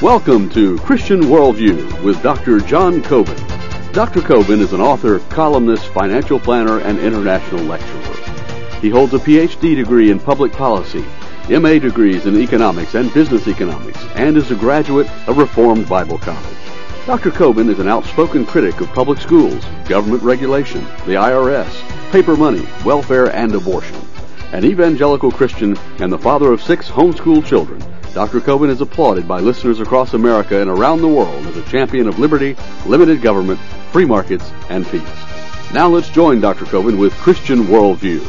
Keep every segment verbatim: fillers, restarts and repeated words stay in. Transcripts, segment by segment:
Welcome to Christian Worldview with Doctor John Coben. Doctor Coben is an author, columnist, financial planner, and international lecturer. He holds a P H D degree in public policy, M A degrees in economics and business economics, and is a graduate of Reformed Bible College. Doctor Coben is an outspoken critic of public schools, government regulation, the I R S, paper money, welfare, and abortion. An evangelical Christian and the father of six homeschooled children, Doctor Coben is applauded by listeners across America and around the world as a champion of liberty, limited government, free markets, and peace. Now let's join Doctor Coben with Christian Worldview.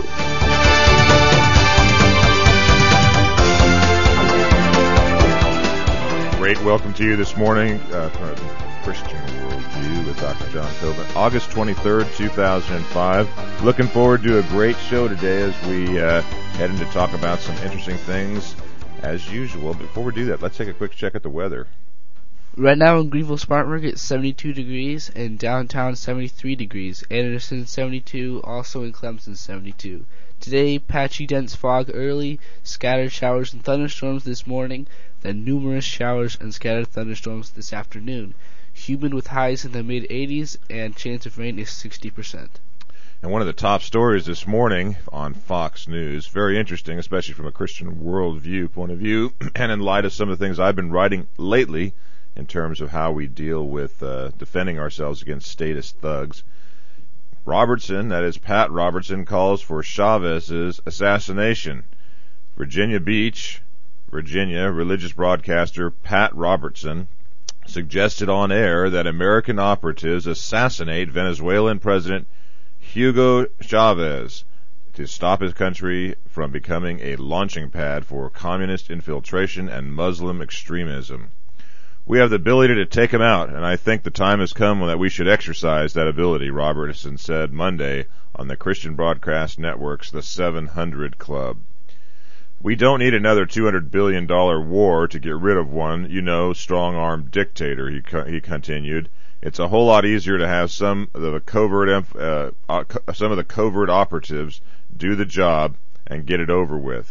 Great welcome to you this morning, uh, Christian Worldview with Doctor John Coben, August twenty-third, two thousand five. Looking forward to a great show today as we uh, head in to talk about some interesting things as usual. Before we do that, let's take a quick check at the weather. Right now in Greenville Smart Market, seventy-two degrees, and downtown seventy-three degrees. Anderson seventy-two, also in Clemson seventy-two. Today, patchy dense fog early, scattered showers and thunderstorms this morning, then numerous showers and scattered thunderstorms this afternoon. Humid with highs in the mid eighties, and chance of rain is sixty percent. And one of the top stories this morning on Fox News, very interesting, especially from a Christian worldview point of view, and in light of some of the things I've been writing lately in terms of how we deal with uh, defending ourselves against statist thugs. Robertson, that is Pat Robertson, calls for Chavez's assassination. Virginia Beach, Virginia, religious broadcaster Pat Robertson suggested on air that American operatives assassinate Venezuelan President Hugo Chavez to stop his country from becoming a launching pad for communist infiltration and Muslim extremism. We have the ability to take him out, and I think the time has come that we should exercise that ability, Robertson said Monday on the Christian Broadcast Network's The seven hundred Club. We don't need another two hundred billion dollars war to get rid of one, you know, strong-armed dictator, he, co- he continued. It's a whole lot easier to have some of the covert, uh, uh, some of the covert operatives do the job and get it over with.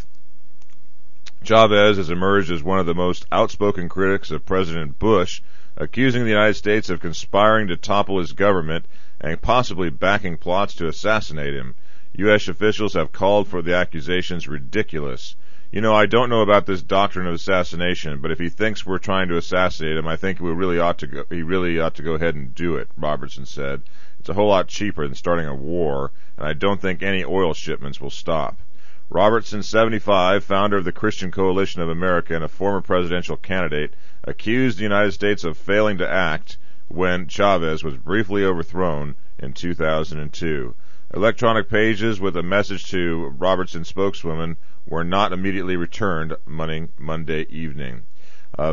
Chavez has emerged as one of the most outspoken critics of President Bush, accusing the United States of conspiring to topple his government and possibly backing plots to assassinate him. U S officials have called for the accusations ridiculous. You know, I don't know about this doctrine of assassination, but if he thinks we're trying to assassinate him, I think we really ought to go, he really ought to go ahead and do it, Robertson said. It's a whole lot cheaper than starting a war, and I don't think any oil shipments will stop. Robertson, seventy-five, founder of the Christian Coalition of America and a former presidential candidate, accused the United States of failing to act when Chavez was briefly overthrown in two thousand two. Electronic pages with a message to Robertson's spokeswoman were not immediately returned Monday evening. Uh,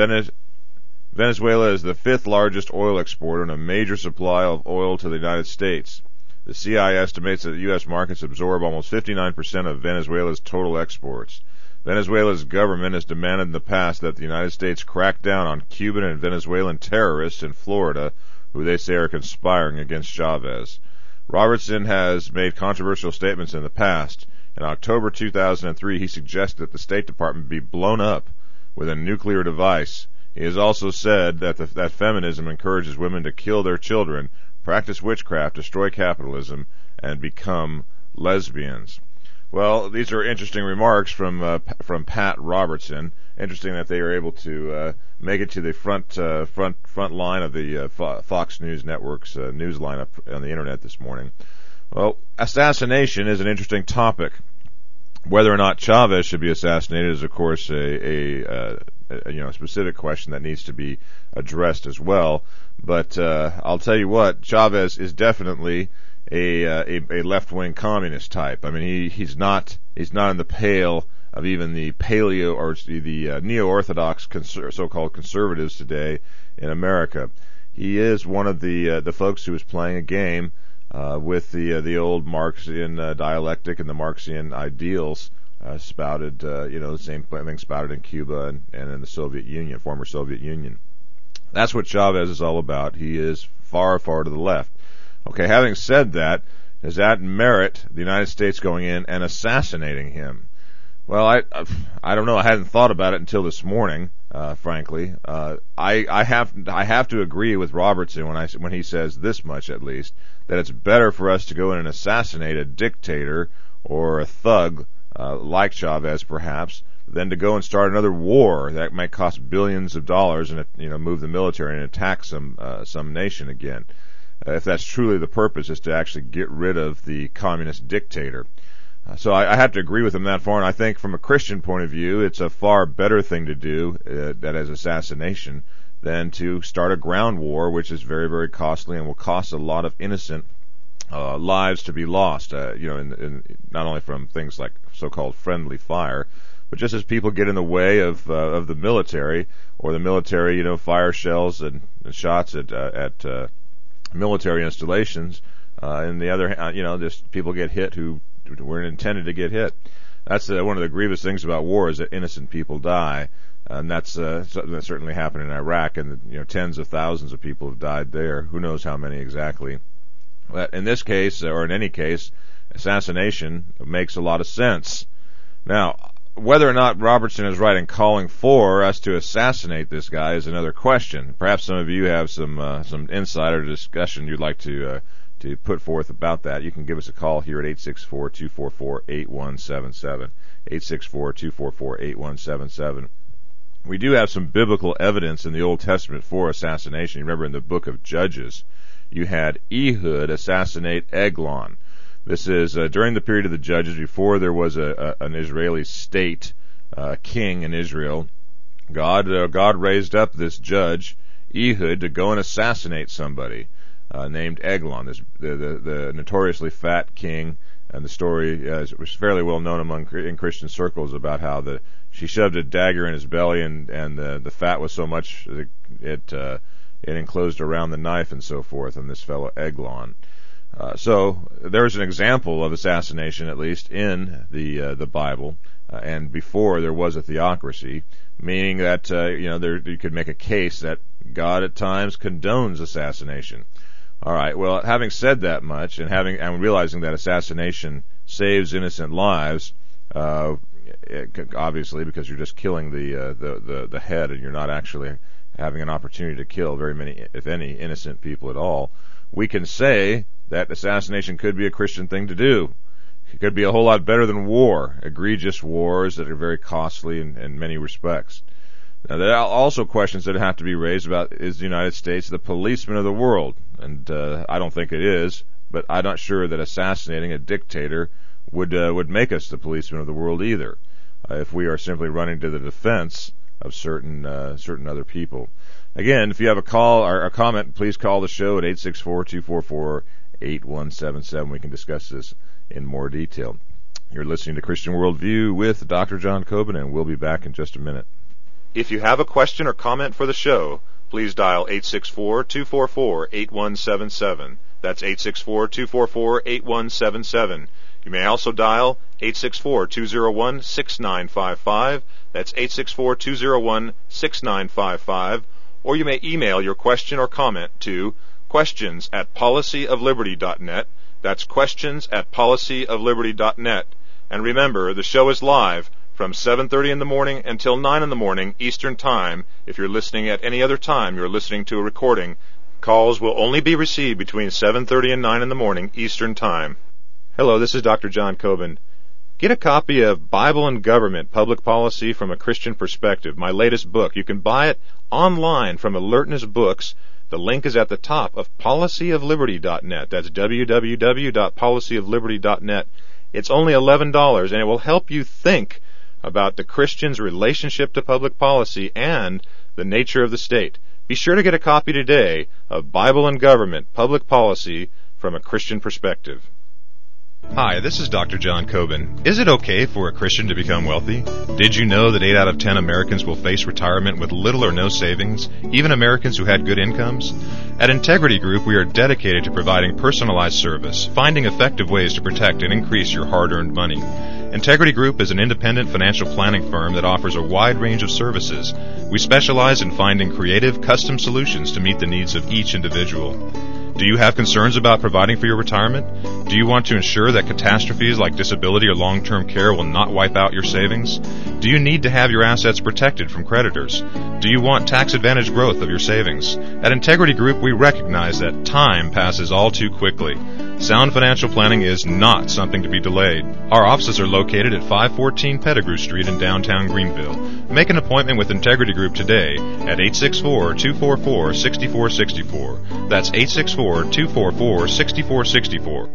Venezuela is the fifth largest oil exporter and a major supply of oil to the United States. The C I estimates that the U S markets absorb almost fifty-nine percent of Venezuela's total exports. Venezuela's government has demanded in the past that the United States crack down on Cuban and Venezuelan terrorists in Florida who they say are conspiring against Chavez. Robertson has made controversial statements in the past. In October two thousand three, he suggested that the State Department be blown up with a nuclear device. He has also said that, the, that feminism encourages women to kill their children, practice witchcraft, destroy capitalism, and become lesbians. Well, these are interesting remarks from uh, from Pat Robertson. Interesting that they are able to uh, make it to the front uh, front front line of the uh, Fo- Fox News Network's uh, news lineup on the internet this morning. Well, assassination is an interesting topic. Whether or not Chavez should be assassinated is, of course, a, a, uh, a you know specific question that needs to be addressed as well. But uh, I'll tell you what, Chavez is definitely a uh, a, a left-wing communist type. I mean, he he's not he's not in the pale of even the paleo or the uh, neo-orthodox conser- so-called conservatives today in America. He is one of the uh, the folks who is playing a game uh, with the uh, the old Marxian uh, dialectic and the Marxian ideals uh, spouted, uh, you know, the same thing spouted in Cuba and, and in the Soviet Union, former Soviet Union. That's what Chavez is all about. He is far, far to the left. Okay, having said that, does that merit the United States going in and assassinating him? Well, I I don't know. I hadn't thought about it until this morning. uh, frankly. Uh, I, I have I have to agree with Robertson when I when he says this much, at least, that it's better for us to go in and assassinate a dictator or a thug uh, like Chavez, perhaps, than to go and start another war that might cost billions of dollars and, you know, move the military and attack some uh, some nation again. Uh, if that's truly the purpose, is to actually get rid of the communist dictator. Uh, so I, I have to agree with him that far, and I think from a Christian point of view, it's a far better thing to do, uh, that is assassination, than to start a ground war, which is very, very costly and will cost a lot of innocent uh, lives to be lost, uh, you know, in, in, not only from things like so-called friendly fire, but just as people get in the way of uh, of the military, or the military, you know, fire shells and, and shots at uh, at uh, military installations, uh, and the other, uh, you know, just people get hit who weren't intended to get hit. That's uh, one of the grievous things about war, is that innocent people die, and that's uh, that certainly happened in Iraq, and you know, tens of thousands of people have died there. Who knows how many exactly? But in this case, or in any case, assassination makes a lot of sense. Now, whether or not Robertson is right in calling for us to assassinate this guy is another question. Perhaps some of you have some uh, some insider discussion you'd like to uh, to put forth about that. You can give us a call here at eight six four, two four four, eight one seven seven, eight six four, two four four, eight one seven seven. We do have some biblical evidence in the Old Testament for assassination. You remember in the book of Judges, you had Ehud assassinate Eglon. This is uh, during the period of the Judges, before there was a, a an Israeli state, uh, king in Israel. God uh, God raised up this judge, Ehud, to go and assassinate somebody uh, named Eglon, this, the, the the notoriously fat king. And the story uh, was fairly well known among in Christian circles about how the she shoved a dagger in his belly, and and the the fat was so much that it uh, it enclosed around the knife and so forth. And this fellow Eglon. Uh, so there's an example of assassination, at least in the uh, the Bible, uh, and before there was a theocracy, meaning that uh, you know there you could make a case that God at times condones assassination. All right. Well, having said that much, and having and realizing that assassination saves innocent lives, uh, it, obviously because you're just killing the, uh, the the the head, and you're not actually having an opportunity to kill very many, if any, innocent people at all, we can say that assassination could be a Christian thing to do. It could be a whole lot better than war, egregious wars that are very costly in, in many respects. Now, there are also questions that have to be raised about, is the United States the policeman of the world? And uh, I don't think it is, but I'm not sure that assassinating a dictator would uh, would make us the policeman of the world either, uh, if we are simply running to the defense of certain uh, certain other people. Again, if you have a call or a comment, please call the show at eight six four, two four four, eight one seven seven. We can discuss this in more detail. You're listening to Christian Worldview with Doctor John Coben, and we'll be back in just a minute. If you have a question or comment for the show, please dial eight six four, two four four, eight one seven seven. That's eight six four, two four four, eight one seven seven. You may also dial eight six four, two zero one, six nine five five. That's eight six four, two zero one, six nine five five. Or you may email your question or comment to questions at policy of liberty dot net. That's questions at policy of liberty dot net. And remember, the show is live from seven thirty in the morning until nine in the morning Eastern Time. If you're listening at any other time, you're listening to a recording. Calls will only be received between seven thirty and nine in the morning Eastern Time. Hello, this is Doctor John Coben. Get a copy of Bible and Government, Public Policy from a Christian Perspective, my latest book. You can buy it online from Alertness Books. The link is at the top of policy of liberty dot net. That's w w w dot policy of liberty dot net. It's only eleven dollars, and it will help you think about the Christian's relationship to public policy and the nature of the state. Be sure to get a copy today of Bible and Government, Public Policy from a Christian Perspective. Hi, this is Doctor John Coben. Is it okay for a Christian to become wealthy? Did you know that eight out of ten Americans will face retirement with little or no savings, even Americans who had good incomes? At Integrity Group, we are dedicated to providing personalized service, finding effective ways to protect and increase your hard-earned money. Integrity Group is an independent financial planning firm that offers a wide range of services. We specialize in finding creative, custom solutions to meet the needs of each individual. Do you have concerns about providing for your retirement? Do you want to ensure that catastrophes like disability or long-term care will not wipe out your savings? Do you need to have your assets protected from creditors? Do you want tax-advantaged growth of your savings? At Integrity Group, we recognize that time passes all too quickly. Sound financial planning is not something to be delayed. Our offices are located at five fourteen Pettigrew Street in downtown Greenville. Make an appointment with Integrity Group today at eight six four, two four four, six four six four. That's eight six four, two four four, six four six four.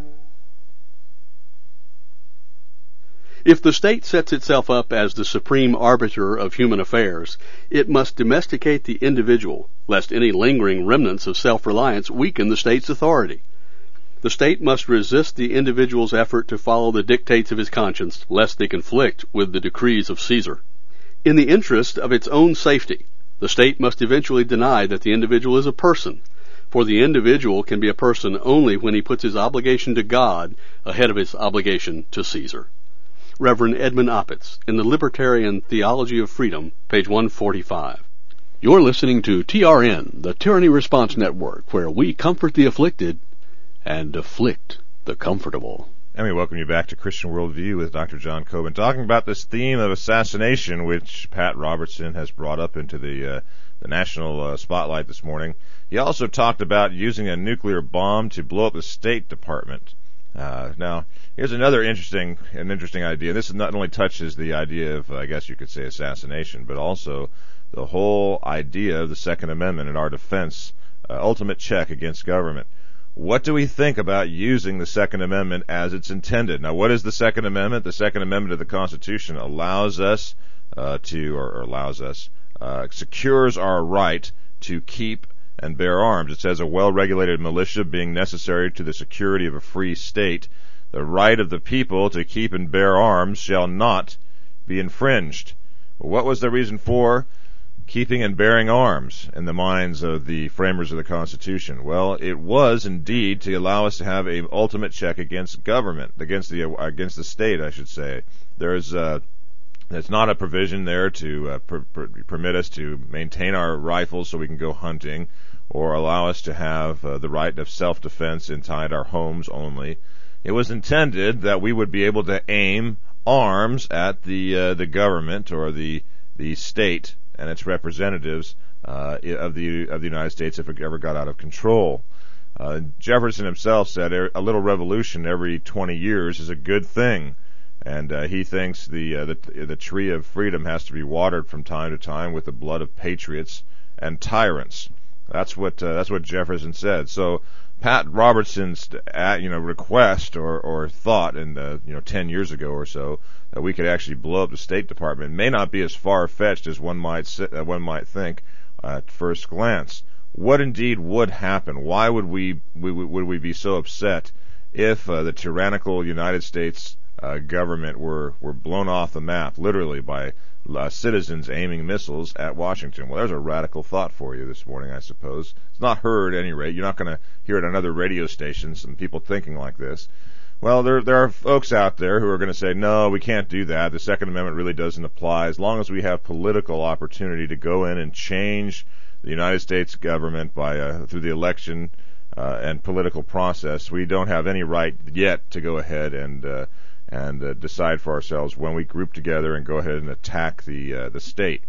If the state sets itself up as the supreme arbiter of human affairs, it must domesticate the individual, lest any lingering remnants of self-reliance weaken the state's authority. The state must resist the individual's effort to follow the dictates of his conscience, lest they conflict with the decrees of Caesar. In the interest of its own safety, the state must eventually deny that the individual is a person, for the individual can be a person only when he puts his obligation to God ahead of his obligation to Caesar. Reverend Edmund Opitz, in the Libertarian Theology of Freedom, page one forty-five. You're listening to T R N, the Tyranny Response Network, where we comfort the afflicted and afflict the comfortable. And we welcome you back to Christian Worldview with Doctor John Coben, talking about this theme of assassination, which Pat Robertson has brought up into the uh, the national uh, spotlight this morning. He also talked about using a nuclear bomb to blow up the State Department. Uh, now, here's another interesting an interesting idea. This not only touches the idea of, uh, I guess you could say, assassination, but also the whole idea of the Second Amendment and our defense, uh, ultimate check against government. What do we think about using the Second Amendment as it's intended? Now, what is the Second Amendment? The Second Amendment of the Constitution allows us uh, to, or, or allows us, uh, secures our right to keep and bear arms. It says a well-regulated militia being necessary to the security of a free state, the right of the people to keep and bear arms shall not be infringed. What was the reason for keeping and bearing arms in the minds of the framers of the Constitution? Well, it was indeed to allow us to have a ultimate check against government, against the against the state, I should say. There's uh, there's not a provision there to uh, per- per- permit us to maintain our rifles so we can go hunting, or allow us to have uh, the right of self-defense inside our homes only. It was intended that we would be able to aim arms at the uh, the government or the the state and its representatives uh, of the of the United States if it ever got out of control. Uh, Jefferson himself said a little revolution every twenty years is a good thing, and uh, he thinks the, uh, the the tree of freedom has to be watered from time to time with the blood of patriots and tyrants. That's what uh, that's what Jefferson said. So Pat Robertson's uh, you know request or, or thought in the, you know ten years ago or so that we could actually blow up the State Department may not be as far fetched as one might uh, one might think uh, at first glance. What indeed would happen? Why would we, we would we be so upset if uh, the tyrannical United States uh, government were were blown off the map, literally by Uh, citizens aiming missiles at Washington? Well, there's a radical thought for you this morning, I suppose. It's not heard at any rate. You're not going to hear it on other radio stations and people thinking like this. Well, there there are folks out there who are going to say, no, we can't do that. The Second Amendment really doesn't apply. As long as we have political opportunity to go in and change the United States government by uh, through the election uh, and political process, we don't have any right yet to go ahead and uh, and uh, decide for ourselves when we group together and go ahead and attack the uh, the state.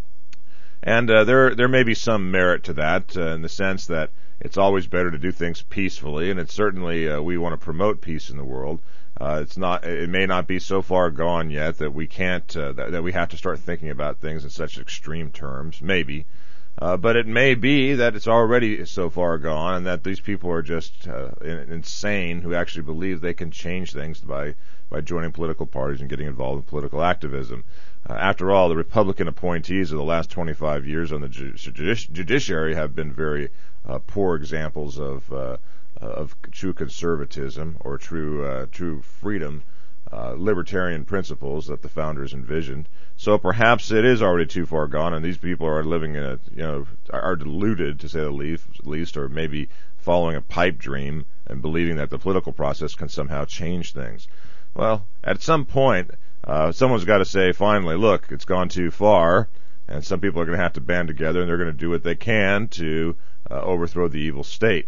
And uh, there there may be some merit to that uh, in the sense that it's always better to do things peacefully, and it's certainly uh, we want to promote peace in the world. Uh, it's not it may not be so far gone yet that we can't uh, that, that we have to start thinking about things in such extreme terms. Maybe. Uh, but it may be that it's already so far gone and that these people are just uh, insane who actually believe they can change things by by joining political parties and getting involved in political activism. Uh, after all, the Republican appointees of the last twenty-five years on the judici- judiciary have been very uh, poor examples of uh, of true conservatism or true uh, true freedom, uh, libertarian principles that the founders envisioned. So perhaps it is already too far gone, and these people are living in a you know are deluded, to say the least, least, or maybe following a pipe dream and believing that the political process can somehow change things. Well, at some point, uh, someone's got to say, finally, look, it's gone too far, and some people are going to have to band together, and they're going to do what they can to uh, overthrow the evil state.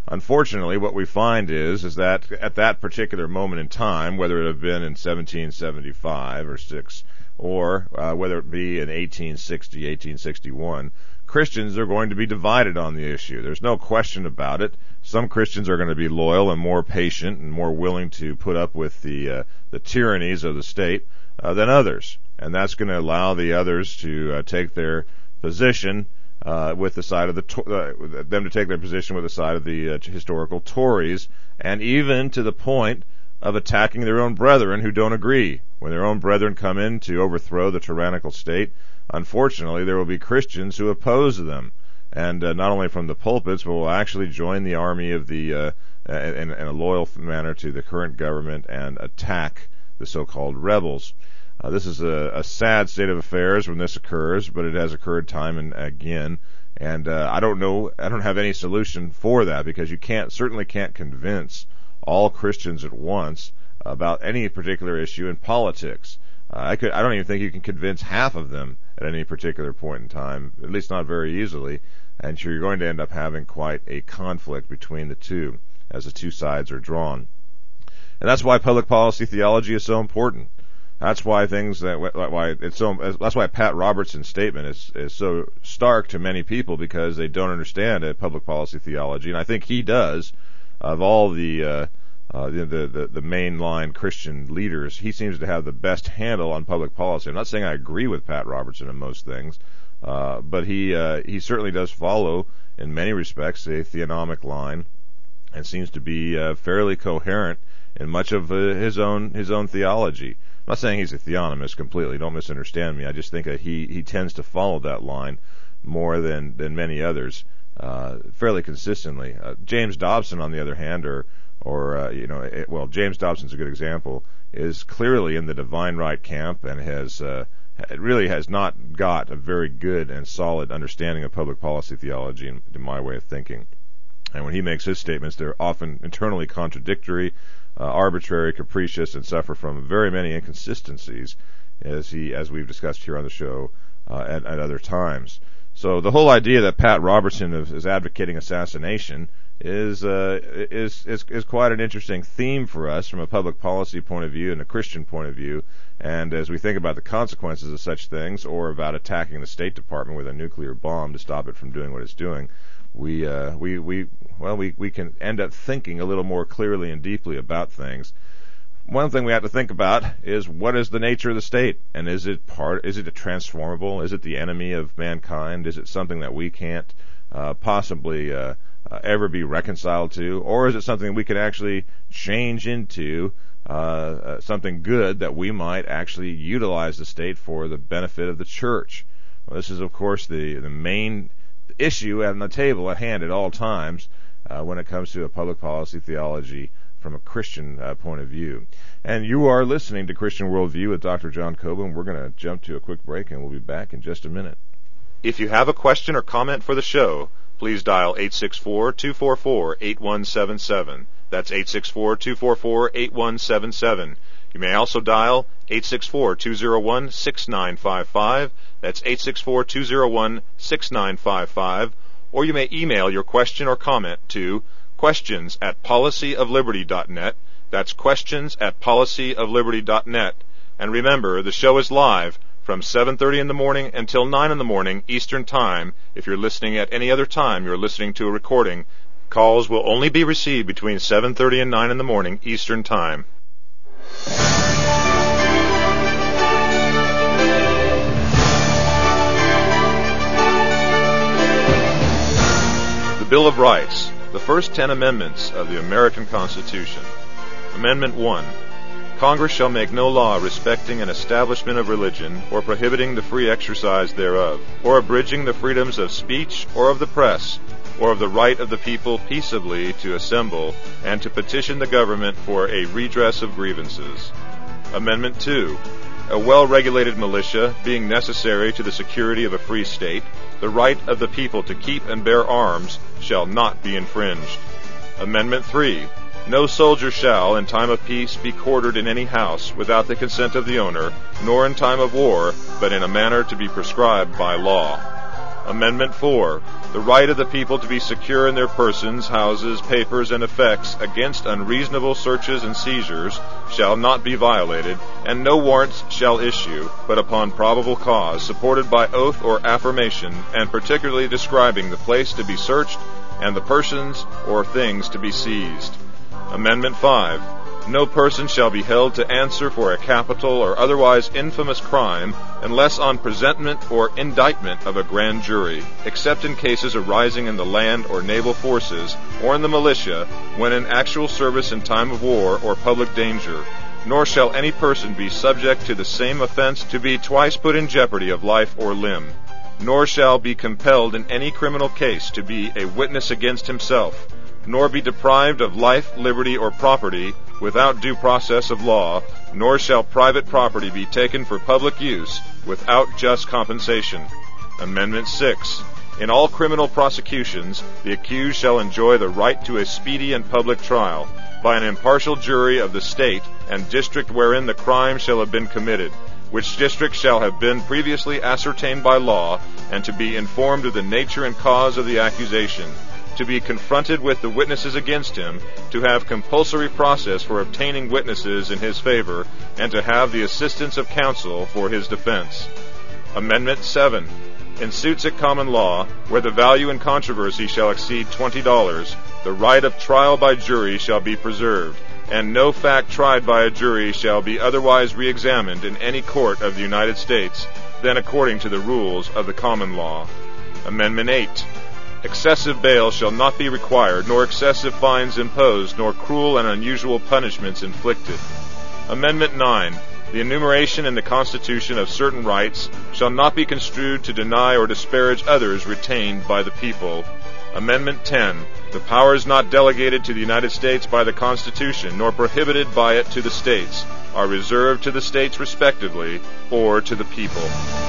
Unfortunately, what we find is is that at that particular moment in time, whether it have been in seventeen seventy-five or six, or uh, whether it be in eighteen sixty, eighteen sixty-one, Christians are going to be divided on the issue. There's no question about it. Some Christians are going to be loyal and more patient and more willing to put up with the uh, the tyrannies of the state uh, than others, and that's going to allow the others to uh, take their position uh, with the side of the to- uh, them to take their position with the side of the uh, historical Tories, and even to the point of attacking their own brethren who don't agree. When their own brethren come in to overthrow the tyrannical state, unfortunately, there will be Christians who oppose them, and uh, not only from the pulpits, but will actually join the army of the uh, in, in a loyal manner to the current government and attack the so-called rebels. Uh, this is a, a sad state of affairs when this occurs, but it has occurred time and again. And uh, I don't know, I don't have any solution for that, because you can't, certainly can't convince all Christians at once about any particular issue in politics. Uh, I could, I don't even think you can convince half of them at any particular point in time, at least not very easily. And so you're going to end up having quite a conflict between the two as the two sides are drawn. And that's why public policy theology is so important. That's why things that why it's so. That's why Pat Robertson's statement is is so stark to many people, because they don't understand it, public policy theology, and I think he does. Of all the uh, uh, the, the the mainline Christian leaders, he seems to have the best handle on public policy. I'm not saying I agree with Pat Robertson in most things, uh, but he uh, he certainly does follow in many respects a theonomic line, and seems to be uh, fairly coherent in much of uh, his own his own theology. I'm not saying he's a theonomist completely. Don't misunderstand me. I just think that he, he tends to follow that line more than, than many others, uh, fairly consistently. Uh, James Dobson, on the other hand, or or uh, you know, it, well, James Dobson's a good example, is clearly in the divine right camp and has uh, it really has not got a very good and solid understanding of public policy theology, in, in my way of thinking. And when he makes his statements, they're often internally contradictory, uh, arbitrary, capricious, and suffer from very many inconsistencies, as he, as we've discussed here on the show uh, at, at other times. So the whole idea that Pat Robertson is, is advocating assassination is, uh, is is is quite an interesting theme for us from a public policy point of view and a Christian point of view. And as we think about the consequences of such things, or about attacking the State Department with a nuclear bomb to stop it from doing what it's doing, we uh, we we well we we can end up thinking a little more clearly and deeply about things. One thing we have to think about is, what is the nature of the state, and is it part? Is it a transformable? Is it the enemy of mankind? Is it something that we can't uh, possibly uh, uh, ever be reconciled to, or is it something we can actually change into uh, uh, something good that we might actually utilize the state for the benefit of the church? Well, this is, of course, the the main issue on the table at hand at all times uh, when it comes to a public policy theology from a Christian uh, point of view. And you are listening to Christian Worldview with Doctor John Coben. We're going to jump to a quick break, and we'll be back in just a minute. If you have a question or comment for the show, please dial eight six four, two four four, eight one seven seven. That's eight six four, two four four, eight one seven seven. You may also dial eight six four, two zero one, six nine five five. That's eight six four, two zero one, six nine five five. Or you may email your question or comment to questions at policy of liberty dot net. That's questions at policy of liberty dot net. And remember, the show is live from seven thirty in the morning until nine in the morning Eastern Time. If you're listening at any other time, you're listening to a recording. Calls will only be received between seven thirty and nine in the morning Eastern Time. The Bill of Rights, the first ten amendments of the American Constitution. Amendment one. Congress shall make no law respecting an establishment of religion, or prohibiting the free exercise thereof, or abridging the freedoms of speech or of the press, or of the right of the people peaceably to assemble and to petition the government for a redress of grievances. Amendment two. A well-regulated militia being necessary to the security of a free state, the right of the people to keep and bear arms shall not be infringed. Amendment three. No soldier shall, in time of peace, be quartered in any house without the consent of the owner, nor in time of war, but in a manner to be prescribed by law. Amendment four. The right of the people to be secure in their persons, houses, papers, and effects against unreasonable searches and seizures shall not be violated, and no warrants shall issue, but upon probable cause, supported by oath or affirmation, and particularly describing the place to be searched and the persons or things to be seized. Amendment five. No person shall be held to answer for a capital or otherwise infamous crime unless on presentment or indictment of a grand jury, except in cases arising in the land or naval forces or in the militia when in actual service in time of war or public danger. Nor shall any person be subject to the same offense to be twice put in jeopardy of life or limb. Nor shall be compelled in any criminal case to be a witness against himself, nor be deprived of life, liberty, or property without due process of law, nor shall private property be taken for public use without just compensation. Amendment six. In all criminal prosecutions, the accused shall enjoy the right to a speedy and public trial by an impartial jury of the state and district wherein the crime shall have been committed, which district shall have been previously ascertained by law, and to be informed of the nature and cause of the accusation, to be confronted with the witnesses against him, to have compulsory process for obtaining witnesses in his favor, and to have the assistance of counsel for his defense. Amendment seven. In suits at common law, where the value in controversy shall exceed twenty dollars, the right of trial by jury shall be preserved, and no fact tried by a jury shall be otherwise re-examined in any court of the United States than according to the rules of the common law. Amendment eight. Excessive bail shall not be required, nor excessive fines imposed, nor cruel and unusual punishments inflicted. Amendment nine. The enumeration in the Constitution of certain rights shall not be construed to deny or disparage others retained by the people. Amendment ten. The powers not delegated to the United States by the Constitution, nor prohibited by it to the states, are reserved to the states respectively, or to the people.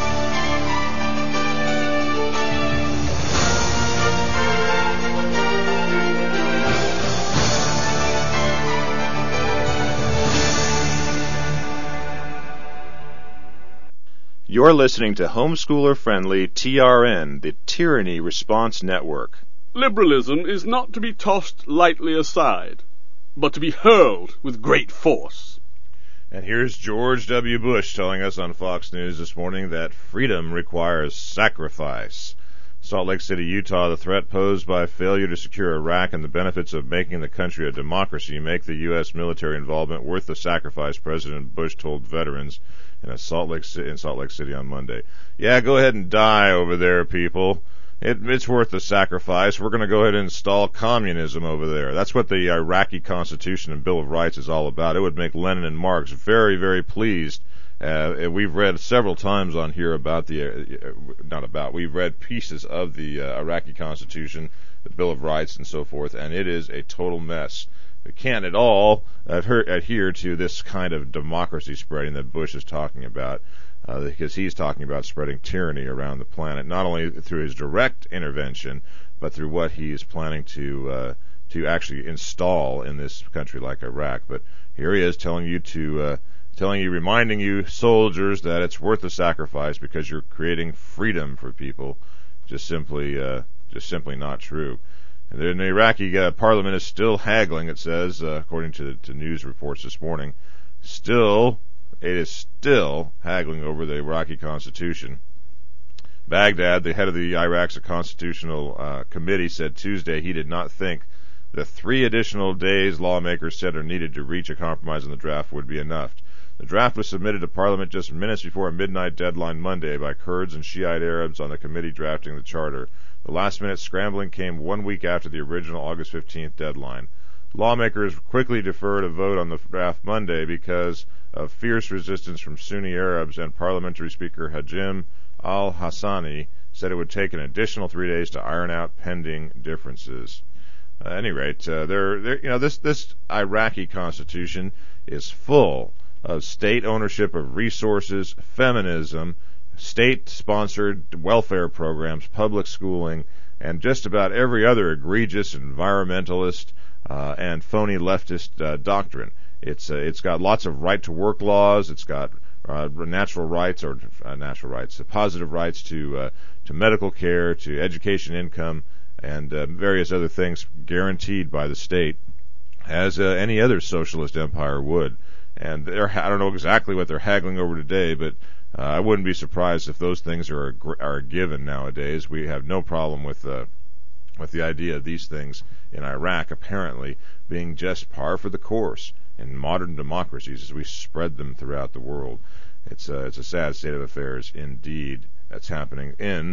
You're listening to homeschooler-friendly T R N, the Tyranny Response Network. Liberalism is not to be tossed lightly aside, but to be hurled with great force. And here's George W. Bush telling us on Fox News this morning that freedom requires sacrifice. Salt Lake City, Utah, the threat posed by failure to secure Iraq and the benefits of making the country a democracy make the U S military involvement worth the sacrifice, President Bush told veterans in a Salt Lake City, in Salt Lake City on Monday. Yeah, go ahead and die over there, people. It, it's worth the sacrifice. We're going to go ahead and install communism over there. That's what the Iraqi Constitution and Bill of Rights is all about. It would make Lenin and Marx very, very pleased. Uh, we've read several times on here about the, uh, not about, we've read pieces of the uh, Iraqi Constitution, the Bill of Rights, and so forth, and it is a total mess. We can't at all adhere, adhere to this kind of democracy spreading that Bush is talking about, uh, because he's talking about spreading tyranny around the planet, not only through his direct intervention, but through what he is planning to uh, to actually install in this country like Iraq. But here he is telling you to, uh, telling you, reminding you soldiers that it's worth the sacrifice because you're creating freedom for people. Just simply, uh, just simply not true. And the Iraqi uh, parliament is still haggling, it says, uh, according to, to news reports this morning. Still, it is still haggling over the Iraqi constitution. Baghdad, the head of the Iraq's Constitutional uh, Committee, said Tuesday he did not think the three additional days lawmakers said are needed to reach a compromise on the draft would be enough. The draft was submitted to Parliament just minutes before a midnight deadline Monday by Kurds and Shiite Arabs on the committee drafting the charter. The last-minute scrambling came one week after the original August fifteenth deadline. Lawmakers quickly deferred a vote on the draft Monday because of fierce resistance from Sunni Arabs, and Parliamentary Speaker Hajim al-Hassani said it would take an additional three days to iron out pending differences. At any rate, uh, they're, they're, you know, this this Iraqi constitution is full of state ownership of resources, feminism, state-sponsored welfare programs, public schooling, and just about every other egregious environmentalist uh, and phony leftist uh, doctrine. It's uh, it's got lots of right-to-work laws. It's got uh, natural rights or uh, natural rights, uh, positive rights to uh, to medical care, to education, income, and uh, various other things guaranteed by the state, as uh, any other socialist empire would. And they're, I don't know exactly what they're haggling over today, but uh, I wouldn't be surprised if those things are are given nowadays. We have no problem with uh, with the idea of these things in Iraq apparently being just par for the course in modern democracies as we spread them throughout the world. It's a, it's a sad state of affairs indeed that's happening in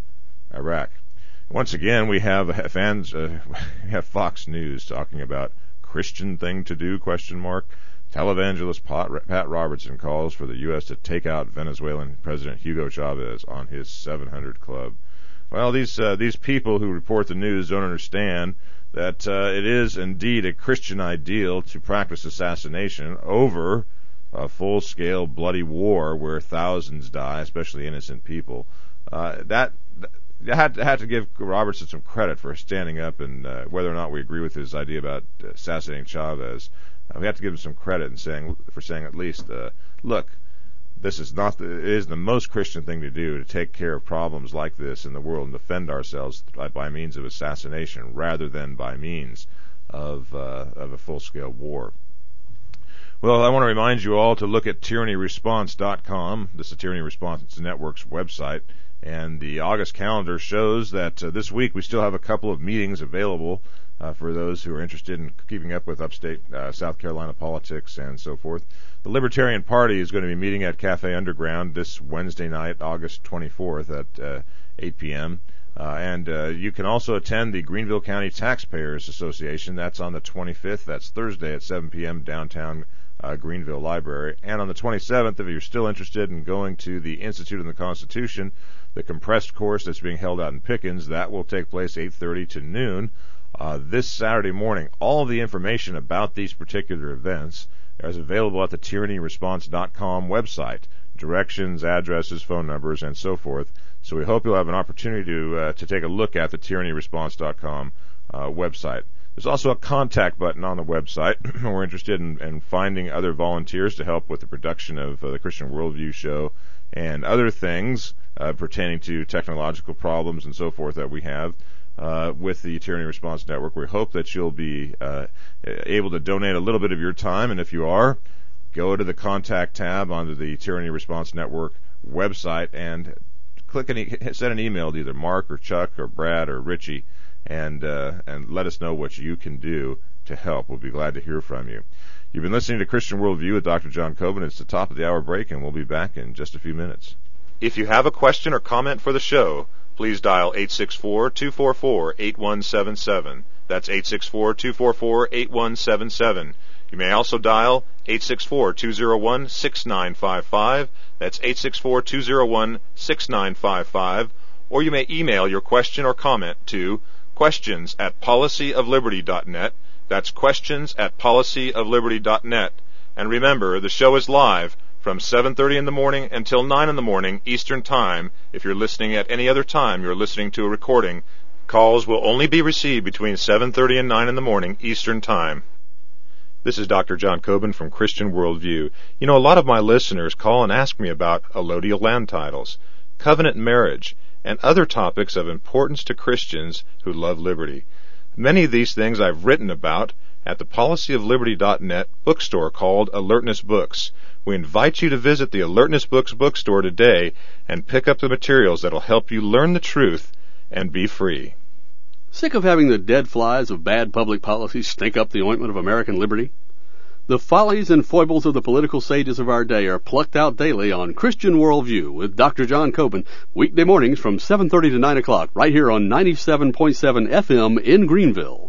Iraq. Once again, we have fans, uh, we have Fox News talking about Christian thing to do, question mark. Televangelist Pat Robertson calls for the U S to take out Venezuelan President Hugo Chavez on his seven hundred Club. Well, these uh, these people who report the news don't understand that uh, it is indeed a Christian ideal to practice assassination over a full-scale bloody war where thousands die, especially innocent people. Uh, that I had, had to give Robertson some credit for standing up, and uh, whether or not we agree with his idea about assassinating Chavez, uh, we have to give him some credit in saying for saying at least, uh, look, this is not the, it is the most Christian thing to do to take care of problems like this in the world and defend ourselves by, by means of assassination rather than by means of uh, of a full-scale war. Well, I want to remind you all to look at tyranny response dot com. This is Tyranny Response Network's website. And the August calendar shows that uh, this week we still have a couple of meetings available uh, for those who are interested in keeping up with upstate uh, South Carolina politics and so forth. The Libertarian Party is going to be meeting at Cafe Underground this Wednesday night, August twenty-fourth at uh, eight p.m. Uh, and uh, you can also attend the Greenville County Taxpayers Association. That's on the twenty-fifth. That's Thursday at seven p.m. downtown uh, Greenville Library. And on the twenty-seventh, if you're still interested in going to the Institute of the Constitution, the compressed course that's being held out in Pickens, that will take place eight thirty to noon uh, this Saturday morning. All of the information about these particular events is available at the tyranny response dot com website. Directions, addresses, phone numbers, and so forth. So we hope you'll have an opportunity to uh, to take a look at the tyranny response dot com uh, website. There's also a contact button on the website. We're interested in, in finding other volunteers to help with the production of uh, the Christian Worldview show and other things uh, pertaining to technological problems and so forth that we have uh, with the Tyranny Response Network. We hope that you'll be uh, able to donate a little bit of your time, and if you are, go to the contact tab under the Tyranny Response Network website and click an e- send an email to either Mark or Chuck or Brad or Richie, and uh, and let us know what you can do to help. We'll be glad to hear from you. You've been listening to Christian Worldview with Doctor John Coben. It's the top of the hour break, and we'll be back in just a few minutes. If you have a question or comment for the show, please dial eight six four, two four four, eight one seven seven. That's eight six four, two four four, eight one seven seven. You may also dial eight six four, two zero one, six nine five five. That's eight six four, two zero one, six nine five five. Or you may email your question or comment to questions at policy of liberty dot net. That's questions at policy of liberty dot net. And remember, the show is live from seven thirty in the morning until nine in the morning Eastern Time. If you're listening at any other time, you're listening to a recording. Calls will only be received between seven thirty and nine in the morning Eastern Time. This is Doctor John Coben from Christian Worldview. You know, a lot of my listeners call and ask me about allodial land titles, covenant marriage, and other topics of importance to Christians who love liberty. Many of these things I've written about at the policy of liberty dot net bookstore called Alertness Books. We invite you to visit the Alertness Books bookstore today and pick up the materials that will help you learn the truth and be free. Sick of having the dead flies of bad public policy stink up the ointment of American liberty? The follies and foibles of the political sages of our day are plucked out daily on Christian Worldview with Doctor John Coben, weekday mornings from seven thirty to nine o'clock, right here on ninety-seven point seven F M in Greenville.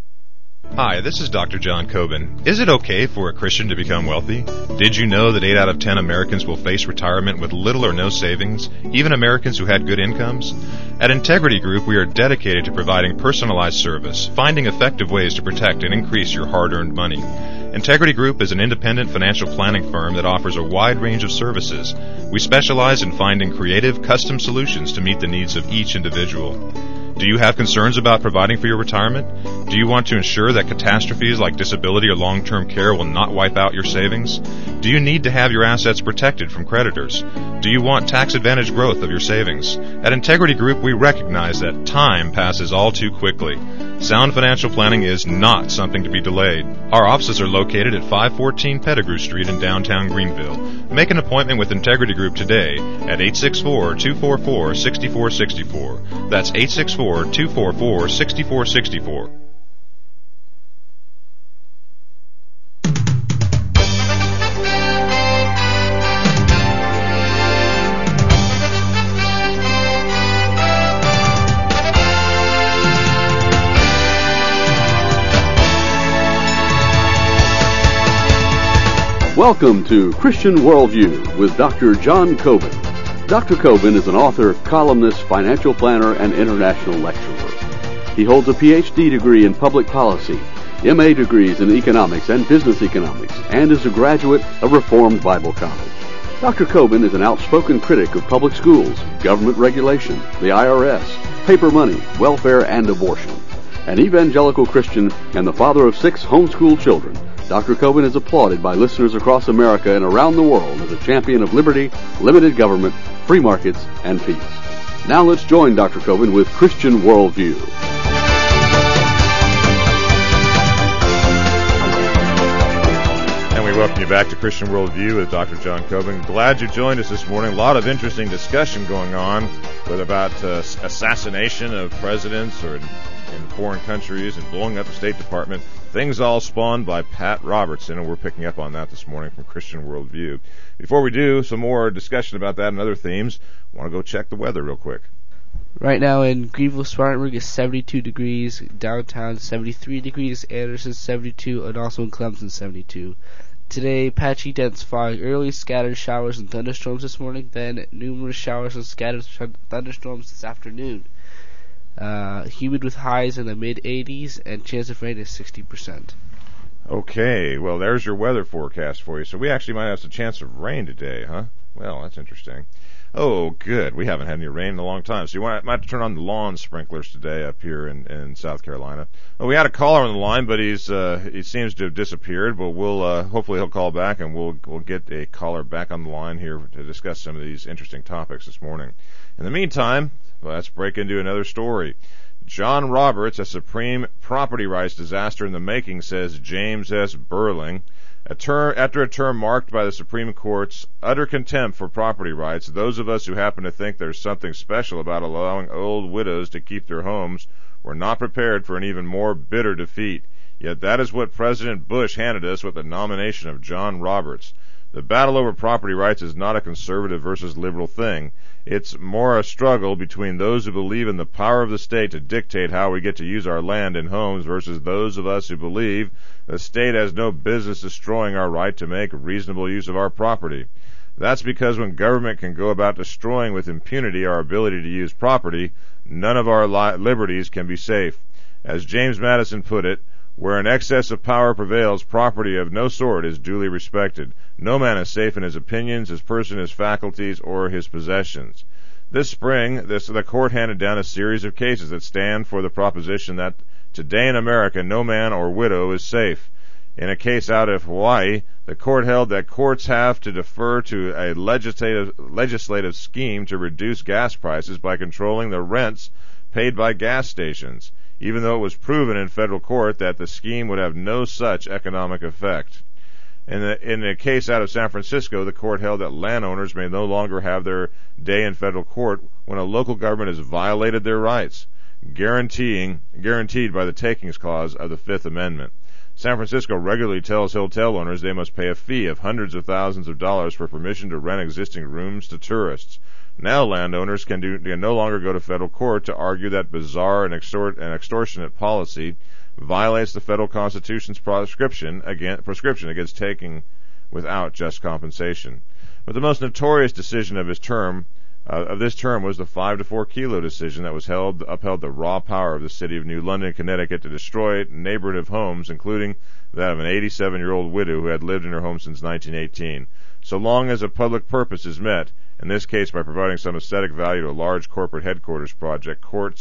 Hi, this is Doctor John Coben. Is it okay for a Christian to become wealthy? Did you know that eight out of ten Americans will face retirement with little or no savings, even Americans who had good incomes? At Integrity Group, we are dedicated to providing personalized service, finding effective ways to protect and increase your hard-earned money. Integrity Group is an independent financial planning firm that offers a wide range of services. We specialize in finding creative, custom solutions to meet the needs of each individual. Do you have concerns about providing for your retirement? Do you want to ensure that catastrophes like disability or long-term care will not wipe out your savings? Do you need to have your assets protected from creditors? Do you want tax-advantaged growth of your savings? At Integrity Group, we recognize that time passes all too quickly. Sound financial planning is not something to be delayed. Our offices are located at five fourteen Pettigrew Street in downtown Greenville. Make an appointment with Integrity Group today at eight six four, two four four, six four six four. That's eight six four, two four four, six four six four. Welcome to Christian Worldview with Doctor John Coben. Doctor Coben is an author, columnist, financial planner, and international lecturer. He holds a P H D degree in public policy, M A degrees in economics and business economics, and is a graduate of Reformed Bible College. Doctor Coben is an outspoken critic of public schools, government regulation, the I R S, paper money, welfare, and abortion. An evangelical Christian and the father of six homeschooled children, Doctor Coben is applauded by listeners across America and around the world as a champion of liberty, limited government, free markets, and peace. Now let's join Doctor Coben with Christian Worldview. And we welcome you back to Christian Worldview with Doctor John Coben. Glad you joined us this morning. A lot of interesting discussion going on, whether about uh, assassination of presidents or in, in foreign countries and blowing up the State Department. Things all spawned by Pat Robertson, and we're picking up on that this morning from Christian Worldview. Before we do some more discussion about that and other themes, I want to go check the weather real quick. Right now in Greenville, Spartanburg is seventy-two degrees, downtown seventy-three degrees, Anderson seventy-two, and also in Clemson seventy-two. Today, patchy dense fog, early scattered showers and thunderstorms this morning, then numerous showers and scattered thunderstorms this afternoon. Uh, humid with highs in the mid eighties, and chance of rain is sixty percent. Okay, well, there's your weather forecast for you. So we actually might have some chance of rain today, huh? Well, that's interesting. Oh, good. We haven't had any rain in a long time. So you might, might have to turn on the lawn sprinklers today up here in, in South Carolina. Well, we had a caller on the line, but he's uh, he seems to have disappeared. But we'll uh, hopefully he'll call back, and we'll we'll get a caller back on the line here to discuss some of these interesting topics this morning. In the meantime, let's break into another story. John Roberts, a supreme property rights disaster in the making, says James S. Burling. A term, after a term marked by the Supreme Court's utter contempt for property rights, those of us who happen to think there's something special about allowing old widows to keep their homes were not prepared for an even more bitter defeat. Yet that is what President Bush handed us with the nomination of John Roberts. The battle over property rights is not a conservative versus liberal thing. It's more a struggle between those who believe in the power of the state to dictate how we get to use our land and homes versus those of us who believe the state has no business destroying our right to make reasonable use of our property. That's because when government can go about destroying with impunity our ability to use property, none of our li- liberties can be safe. As James Madison put it, where an excess of power prevails, property of no sort is duly respected. No man is safe in his opinions, his person, his faculties, or his possessions. This spring, this, the court handed down a series of cases that stand for the proposition that today in America no man or widow is safe. In a case out of Hawaii, the court held that courts have to defer to a legislative, legislative scheme to reduce gas prices by controlling the rents paid by gas stations, even though it was proven in federal court that the scheme would have no such economic effect. In, the, in a case out of San Francisco, the court held that landowners may no longer have their day in federal court when a local government has violated their rights, guaranteeing guaranteed by the Takings Clause of the Fifth Amendment. San Francisco regularly tells hotel owners they must pay a fee of hundreds of thousands of dollars for permission to rent existing rooms to tourists. Now landowners can, do, can no longer go to federal court to argue that bizarre and, extort, and extortionate policy violates the federal Constitution's prescription against, prescription against taking without just compensation. But the most notorious decision of his term uh, of this term was the five to four kilo decision that was held upheld the raw power of the city of New London, Connecticut, to destroy neighborhood of homes, including that of an eighty-seven-year-old widow who had lived in her home since nineteen eighteen. So long as a public purpose is met, in this case by providing some aesthetic value to a large corporate headquarters project, courts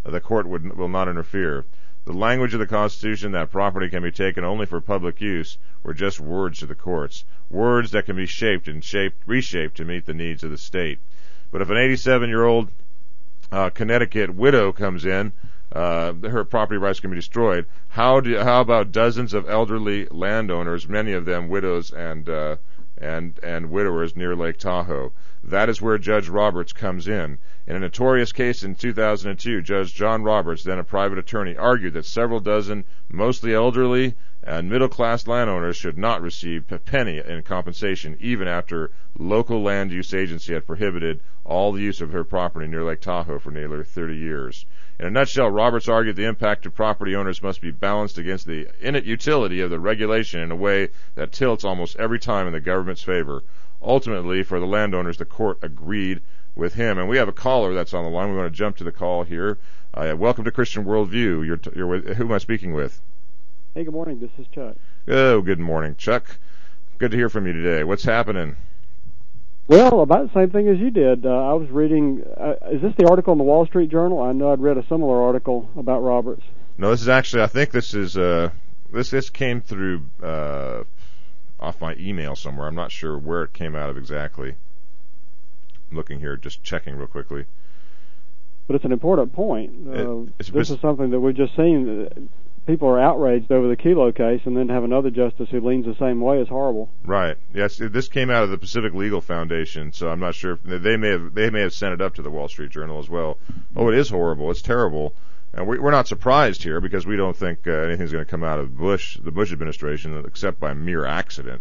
the court would, will not interfere. The language of the Constitution that property can be taken only for public use were just words to the courts, words that can be shaped and shaped, reshaped to meet the needs of the state. But if an eighty-seven-year-old uh, Connecticut widow comes in, uh, her property rights can be destroyed. How do, how about dozens of elderly landowners, many of them widows and uh, and and widowers near Lake Tahoe? That is where Judge Roberts comes in. In a notorious case in two thousand two, Judge John Roberts, then a private attorney, argued that several dozen, mostly elderly and middle-class landowners should not receive a penny in compensation, even after local land use agency had prohibited all the use of her property near Lake Tahoe for nearly thirty years. In a nutshell, Roberts argued the impact to property owners must be balanced against the inutility of the regulation in a way that tilts almost every time in the government's favor. Ultimately, for the landowners, the court agreed with him. And we have a caller that's on the line. We want to jump to the call here. Uh, welcome to Christian Worldview. You're, t- you're with, who am I speaking with? Hey, good morning. This is Chuck. Oh, good morning, Chuck. Good to hear from you today. What's happening? Well, about the same thing as you did. Uh, I was reading, uh, is this the article in the Wall Street Journal? I know I'd read a similar article about Roberts. No, this is actually, I think this is, uh, this, this came through, uh, off my email somewhere. I'm not sure where it came out of exactly. I'm looking here, just checking real quickly. But it's an important point. Uh, it, it's, this it's, is something that we've just seen. People are outraged over the Kelo case, and then to have another justice who leans the same way is horrible. Right. Yes. This came out of the Pacific Legal Foundation, so I'm not sure if they may have they may have sent it up to the Wall Street Journal as well. Oh, it is horrible. It's terrible, and we, we're not surprised here because we don't think uh, anything's going to come out of Bush, the Bush administration, except by mere accident.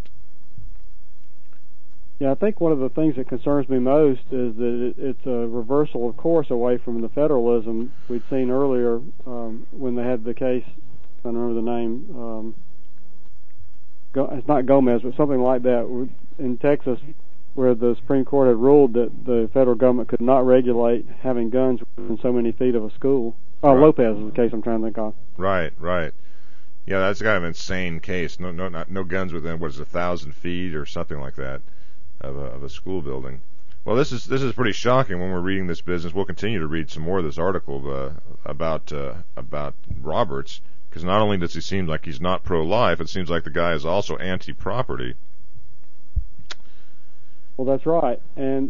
Yeah, I think one of the things that concerns me most is that it, it's a reversal of course away from the federalism we'd seen earlier um, when they had the case. I don't remember the name. Um, Go, it's not Gomez, but something like that in Texas, where the Supreme Court had ruled that the federal government could not regulate having guns within so many feet of a school. Oh, right. Lopez is the case I'm trying to think of. Right, right. Yeah, that's kind of an insane case. No, no, not, no guns within what is it, a thousand feet or something like that of a, of a school building. Well, this is this is pretty shocking when we're reading this business. We'll continue to read some more of this article uh, about uh, about Roberts. Because not only does he seem like he's not pro-life, it seems like the guy is also anti-property. Well, that's right. And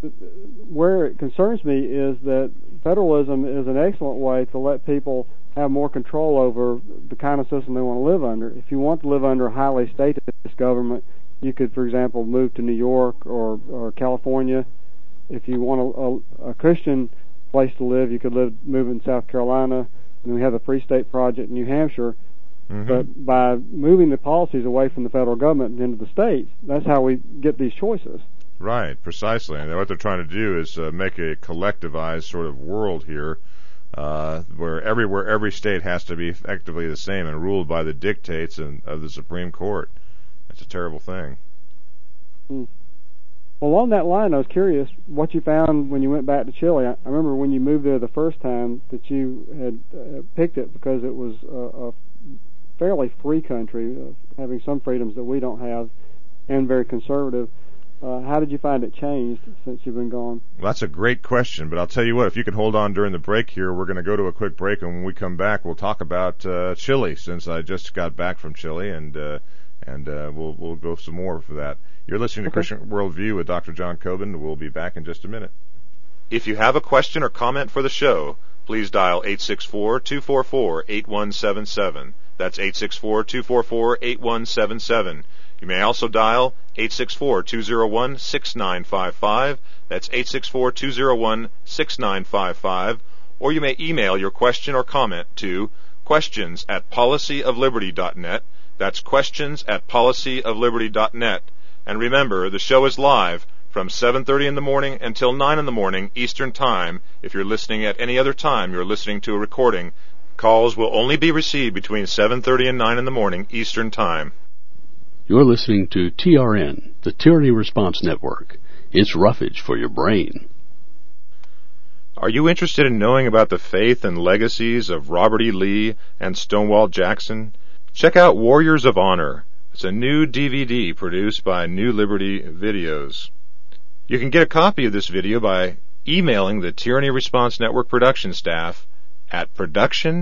where it concerns me is that federalism is an excellent way to let people have more control over the kind of system they want to live under. If you want to live under a highly statist government, you could, for example, move to New York or, or California. If you want a, a, a Christian place to live, you could live move in South Carolina. And we have the Free State Project in New Hampshire. Mm-hmm. But by moving the policies away from the federal government and into the states, that's how we get these choices. Right, precisely. And what they're trying to do is uh, make a collectivized sort of world here uh, where everywhere every state has to be effectively the same and ruled by the dictates and, of the Supreme Court. It's a terrible thing. Hmm. Well, along that line, I was curious what you found when you went back to Chile. I, I remember when you moved there the first time that you had uh, picked it because it was a, a fairly free country, uh, having some freedoms that we don't have, and very conservative. Uh, how did you find it changed since you've been gone? Well, that's a great question, but I'll tell you what, if you could hold on during the break here, we're going to go to a quick break, and when we come back, we'll talk about uh, Chile, since I just got back from Chile, and uh, and uh, we'll we'll go some more for that. You're listening to okay. Christian Worldview with Doctor John Coben. We'll be back in just a minute. If you have a question or comment for the show, please dial eight six four, two four four, eight one seven seven. That's eight six four, two four four, eight one seven seven. You may also dial eight six four, two zero one, six nine five five. That's eight six four, two zero one, six nine five five. Or you may email your question or comment to questions at policy of liberty dot net. That's questions at policy of liberty dot net. And remember, the show is live from seven thirty in the morning until nine in the morning Eastern Time. If you're listening at any other time, you're listening to a recording. Calls will only be received between seven thirty and nine in the morning Eastern Time. You're listening to T R N, the Tyranny Response Network. It's roughage for your brain. Are you interested in knowing about the faith and legacies of Robert E. Lee and Stonewall Jackson? Check out Warriors of Honor. It's a new D V D produced by New Liberty Videos. You can get a copy of this video by emailing the Tyranny Response Network production staff at production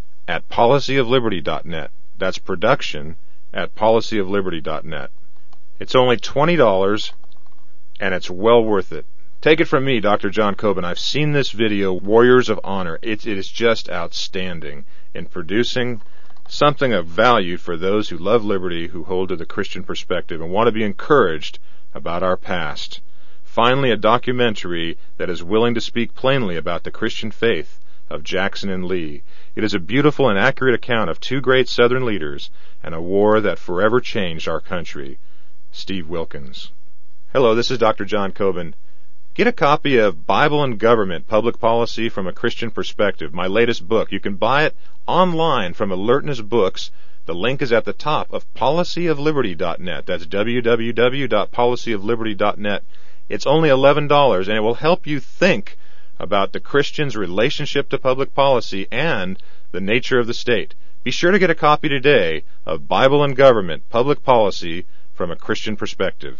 at policy of liberty dot net. That's production at policy of liberty dot net. It's only twenty dollars, and it's well worth it. Take it from me, Doctor John Coben. I've seen this video, Warriors of Honor. It, it is just outstanding in producing something of value for those who love liberty, who hold to the Christian perspective, and want to be encouraged about our past. Finally, a documentary that is willing to speak plainly about the Christian faith of Jackson and Lee. It is a beautiful and accurate account of two great Southern leaders and a war that forever changed our country. Steve Wilkins. Hello, this is Doctor John Coben. Get a copy of Bible and Government, Public Policy from a Christian Perspective, my latest book. You can buy it online from Alertness Books. The link is at the top of policy of liberty dot net. That's w w w dot policy of liberty dot net. It's only eleven dollars, and it will help you think about the Christian's relationship to public policy and the nature of the state. Be sure to get a copy today of Bible and Government, Public Policy from a Christian Perspective.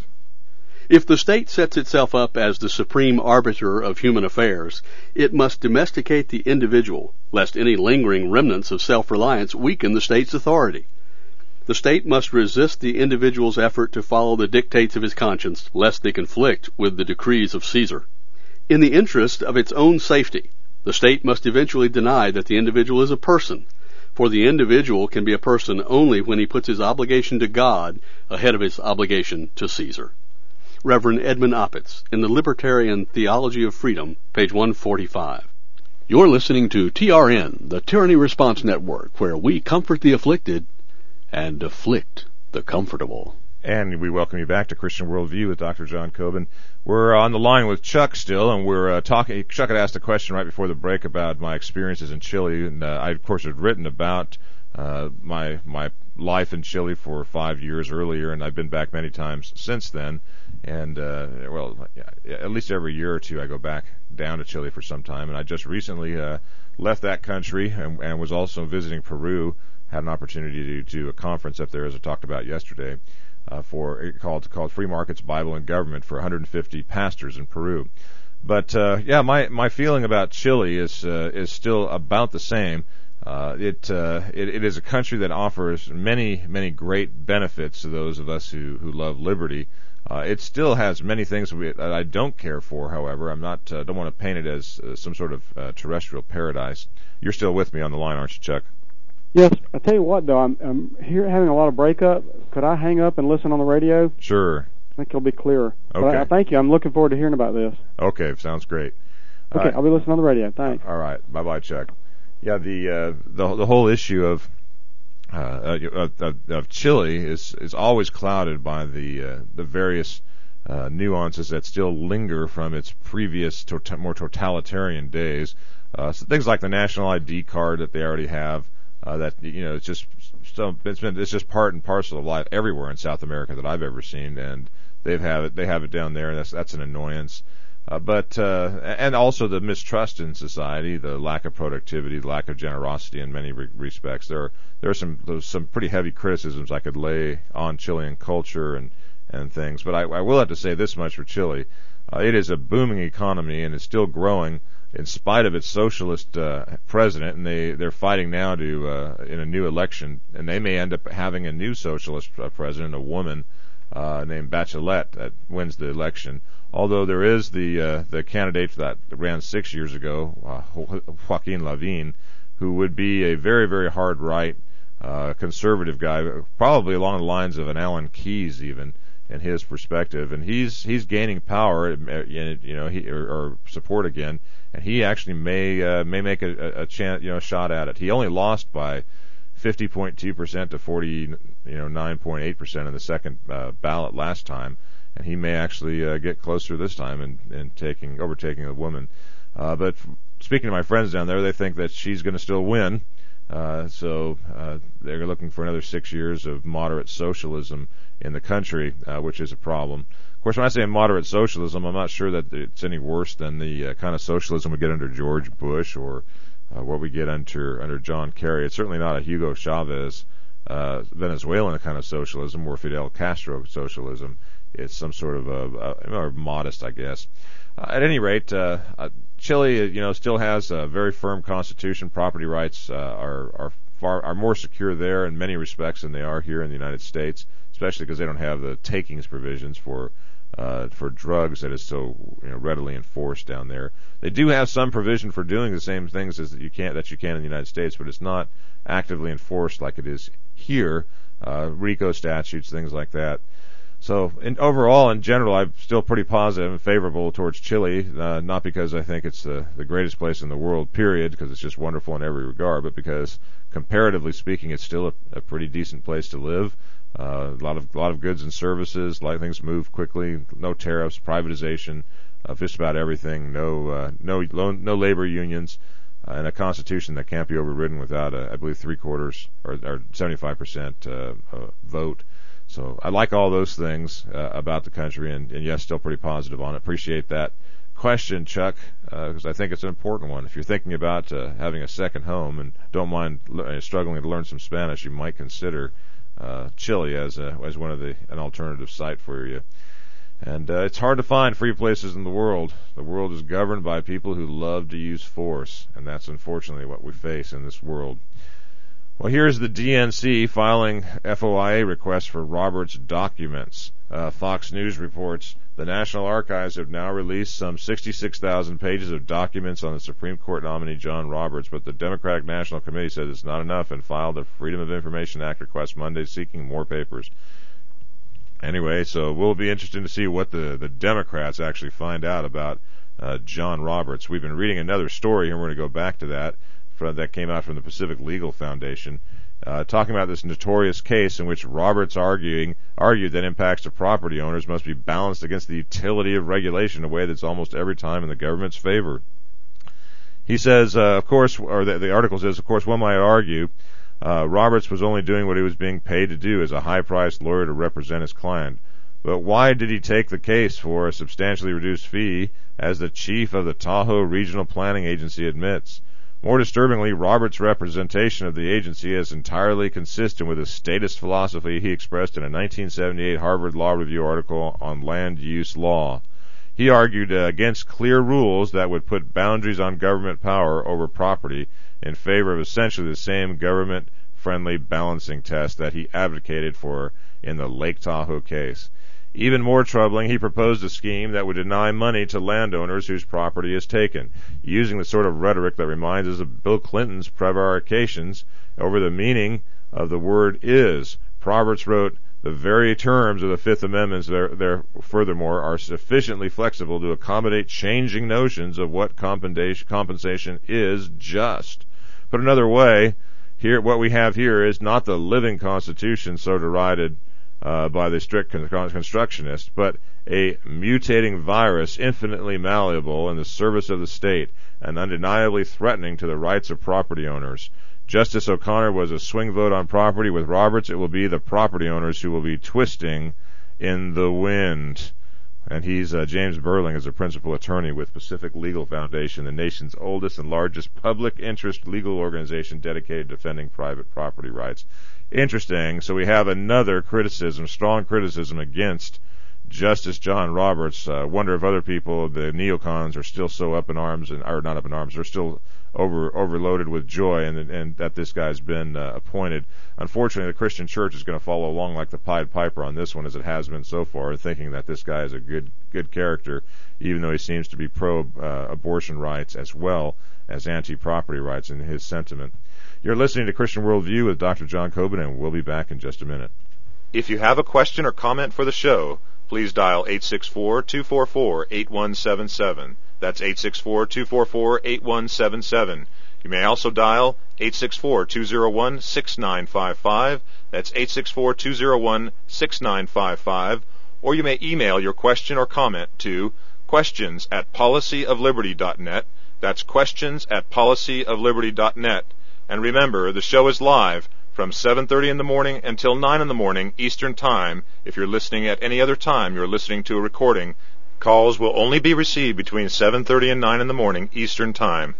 If the state sets itself up as the supreme arbiter of human affairs, it must domesticate the individual, lest any lingering remnants of self-reliance weaken the state's authority. The state must resist the individual's effort to follow the dictates of his conscience, lest they conflict with the decrees of Caesar. In the interest of its own safety, the state must eventually deny that the individual is a person, for the individual can be a person only when he puts his obligation to God ahead of his obligation to Caesar. Reverend Edmund Opitz, in the Libertarian Theology of Freedom, page one forty-five. You're listening to T R N, the Tyranny Response Network, where we comfort the afflicted and afflict the comfortable. And we welcome you back to Christian Worldview with Doctor John Coben. We're on the line with Chuck still, and we're uh, talking. Chuck had asked a question right before the break about my experiences in Chile, and uh, I, of course, had written about uh, my my life in Chile for five years earlier, and I've been back many times since then. And, uh, well, yeah, at least every year or two I go back down to Chile for some time. And I just recently uh, left that country and, and was also visiting Peru. Had an opportunity to do a conference up there, as I talked about yesterday, uh, for called called Free Markets, Bible, and Government for one hundred fifty pastors in Peru. But, uh, yeah, my, my feeling about Chile is uh, is still about the same. Uh, it, uh, it it is a country that offers many, many great benefits to those of us who, who love liberty. Uh, it still has many things that I don't care for, however. I'm not uh, don't want to paint it as uh, some sort of uh, terrestrial paradise. You're still with me on the line, aren't you, Chuck? Yes. I tell you what, though, I'm, I'm here having a lot of breakup. Could I hang up and listen on the radio? Sure. I think it'll be clearer. Okay. But I, thank you. I'm looking forward to hearing about this. Okay, sounds great. Okay, uh, I'll be listening on the radio. Thanks. All right. Bye-bye, Chuck. Yeah, the uh, the the whole issue of uh, of, of Chile is is always clouded by the uh, the various Uh, nuances that still linger from its previous to- more totalitarian days. Uh, so things like the national I D card that they already have, uh, that you know, it's just so it's been it's just part and parcel of life everywhere in South America that I've ever seen, and they've have it they have it down there, and that's that's an annoyance. Uh, but uh, and also the mistrust in society, the lack of productivity, the lack of generosity in many re- respects. There are there are some there's some pretty heavy criticisms I could lay on Chilean culture and. and things, but I, I will have to say this much for Chile. Uh, it is a booming economy and is still growing in spite of its socialist uh, president, and they, they're fighting now to uh, in a new election, and they may end up having a new socialist uh, president, a woman uh, named Bachelet, that wins the election. Although there is the uh, the candidate that ran six years ago, uh, Joaquin Lavín, who would be a very, very hard right uh, conservative guy, probably along the lines of an Alan Keyes even, in his perspective, and he's he's gaining power, you know, he or, or support again, and he actually may uh, may make a, a chance, you know, shot at it. He only lost by fifty point two percent to forty, you know, nine point eight percent in the second uh, ballot last time, and he may actually uh, get closer this time in, in taking overtaking a woman. Uh, but speaking to my friends down there, they think that she's going to still win. Uh, so uh, they're looking for another six years of moderate socialism in the country, uh, which is a problem. Of course, when I say moderate socialism, I'm not sure that it's any worse than the uh, kind of socialism we get under George Bush or uh, what we get under under John Kerry. It's certainly not a Hugo Chavez uh, Venezuelan kind of socialism or Fidel Castro socialism. It's some sort of a, a or modest, I guess. Uh, at any rate, uh, Chile, you know, still has a very firm constitution. Property rights uh, are are far are more secure there in many respects than they are here in the United States, especially because they don't have the takings provisions for uh, for drugs that is so you know, readily enforced down there. They do have some provision for doing the same things as that you can that you can in the United States, but it's not actively enforced like it is here. Uh, RICO statutes, things like that. So, in, overall, in general, I'm still pretty positive and favorable towards Chile, uh, not because I think it's the, the greatest place in the world, period, because it's just wonderful in every regard, but because, comparatively speaking, it's still a, a pretty decent place to live. Uh, a lot of a lot of goods and services, a lot of things move quickly, no tariffs, privatization of just about everything, no uh, no no labor unions, uh, and a constitution that can't be overridden without, a, I believe, three quarters or, or seventy-five percent uh, uh, vote. So I like all those things uh, about the country, and, and yes, still pretty positive on it. Appreciate that question, Chuck, because uh, I think it's an important one. If you're thinking about uh, having a second home and don't mind l- struggling to learn some Spanish, you might consider uh, Chile as a, as one of the an alternative site for you. And uh, it's hard to find free places in the world. The world is governed by people who love to use force, and that's unfortunately what we face in this world. Well, here's the D N C filing F O I A requests for Roberts documents. Uh, Fox News reports the National Archives have now released some sixty-six thousand pages of documents on the Supreme Court nominee John Roberts, but the Democratic National Committee says it's not enough and filed a Freedom of Information Act request Monday seeking more papers. Anyway, so we'll be interested to see what the, the Democrats actually find out about uh, John Roberts. We've been reading another story, and we're going to go back to that. That came out from the Pacific Legal Foundation, uh, talking about this notorious case in which Roberts arguing argued that impacts to property owners must be balanced against the utility of regulation in a way that's almost every time in the government's favor. He says, uh, of course, or the, the article says, of course, one might argue uh, Roberts was only doing what he was being paid to do as a high-priced lawyer to represent his client. But why did he take the case for a substantially reduced fee, as the chief of the Tahoe Regional Planning Agency admits? More disturbingly, Roberts' representation of the agency is entirely consistent with the statist philosophy he expressed in a nineteen seventy-eight Harvard Law Review article on land use law. He argued uh, against clear rules that would put boundaries on government power over property in favor of essentially the same government-friendly balancing test that he advocated for in the Lake Tahoe case. Even more troubling, he proposed a scheme that would deny money to landowners whose property is taken, using the sort of rhetoric that reminds us of Bill Clinton's prevarications over the meaning of the word is. Roberts wrote, the very terms of the Fifth Amendment, there, there, furthermore, are sufficiently flexible to accommodate changing notions of what compensation is just. Put another way, here what we have here is not the living Constitution so derided Uh, by the strict constructionist, but a mutating virus infinitely malleable in the service of the state and undeniably threatening to the rights of property owners. Justice O'Connor was a swing vote on property. With Roberts, it will be the property owners who will be twisting in the wind. And he's uh, James Burling is a principal attorney with Pacific Legal Foundation, the nation's oldest and largest public interest legal organization dedicated to defending private property rights. Interesting. So we have another criticism, strong criticism against Justice John Roberts. Uh, wonder if other people, the neocons, are still so up in arms, and are not up in arms, they're still over overloaded with joy, and and that this guy's been uh, appointed. Unfortunately, the Christian Church is going to follow along like the Pied Piper on this one, as it has been so far, thinking that this guy is a good good character, even though he seems to be pro-abortion uh, rights as well as anti-property rights in his sentiment. You're listening to Christian Worldview with Doctor John Coben, and we'll be back in just a minute. If you have a question or comment for the show, please dial eight six four, two four four, eight one seven seven. That's eight six four, two four four, eight one seven seven. You may also dial eight six four, two zero one, six nine five five. That's eight six four, two zero one, six nine five five. Or you may email your question or comment to questions at policy of liberty dot net. That's questions at policy of liberty dot net. And remember, the show is live from seven thirty in the morning until nine in the morning Eastern Time. If you're listening at any other time, you're listening to a recording. Calls will only be received between seven thirty and nine in the morning Eastern Time.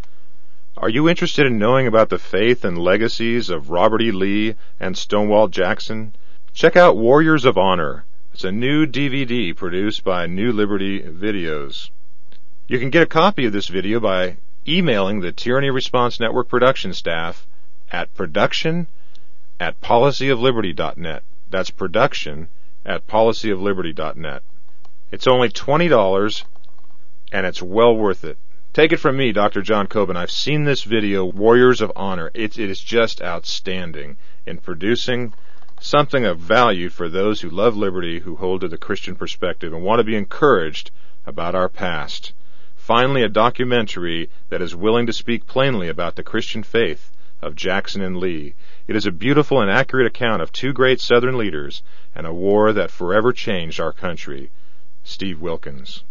Are you interested in knowing about the faith and legacies of Robert E. Lee and Stonewall Jackson? Check out Warriors of Honor. It's a new D V D produced by New Liberty Videos. You can get a copy of this video by emailing the Tyranny Response Network production staff at production at policyofliberty dot net. That's production at policyofliberty dot net. It's only twenty dollars, and it's well worth it. Take it from me, Doctor John Coben. I've seen this video, Warriors of Honor. It, it is just outstanding in producing something of value for those who love liberty, who hold to the Christian perspective, and want to be encouraged about our past. Finally, a documentary that is willing to speak plainly about the Christian faith of Jackson and Lee. It is a beautiful and accurate account of two great Southern leaders and a war that forever changed our country. Steve Wilkins.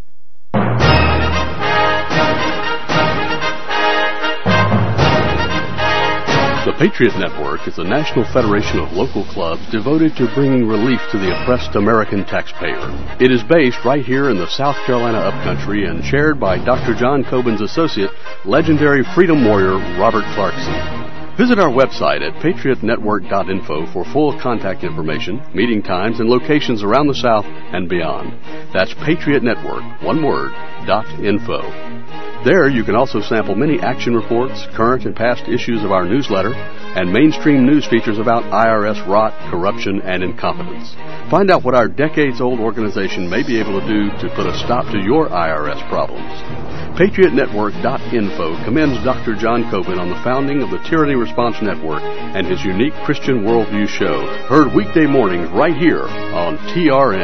The Patriot Network is a national federation of local clubs devoted to bringing relief to the oppressed American taxpayer. It is based right here in the South Carolina upcountry and chaired by Doctor John Coben's associate, legendary freedom warrior Robert Clarkson. Visit our website at patriot network dot info for full contact information, meeting times, and locations around the South and beyond. That's Patriot Network, one word, dot info. There you can also sample many action reports, current and past issues of our newsletter, and mainstream news features about I R S rot, corruption, and incompetence. Find out what our decades-old organization may be able to do to put a stop to your I R S problems. patriot network dot info commends Doctor John Coben on the founding of the Tyranny Response Network and his unique Christian Worldview show, heard weekday mornings right here on T R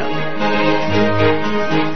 N.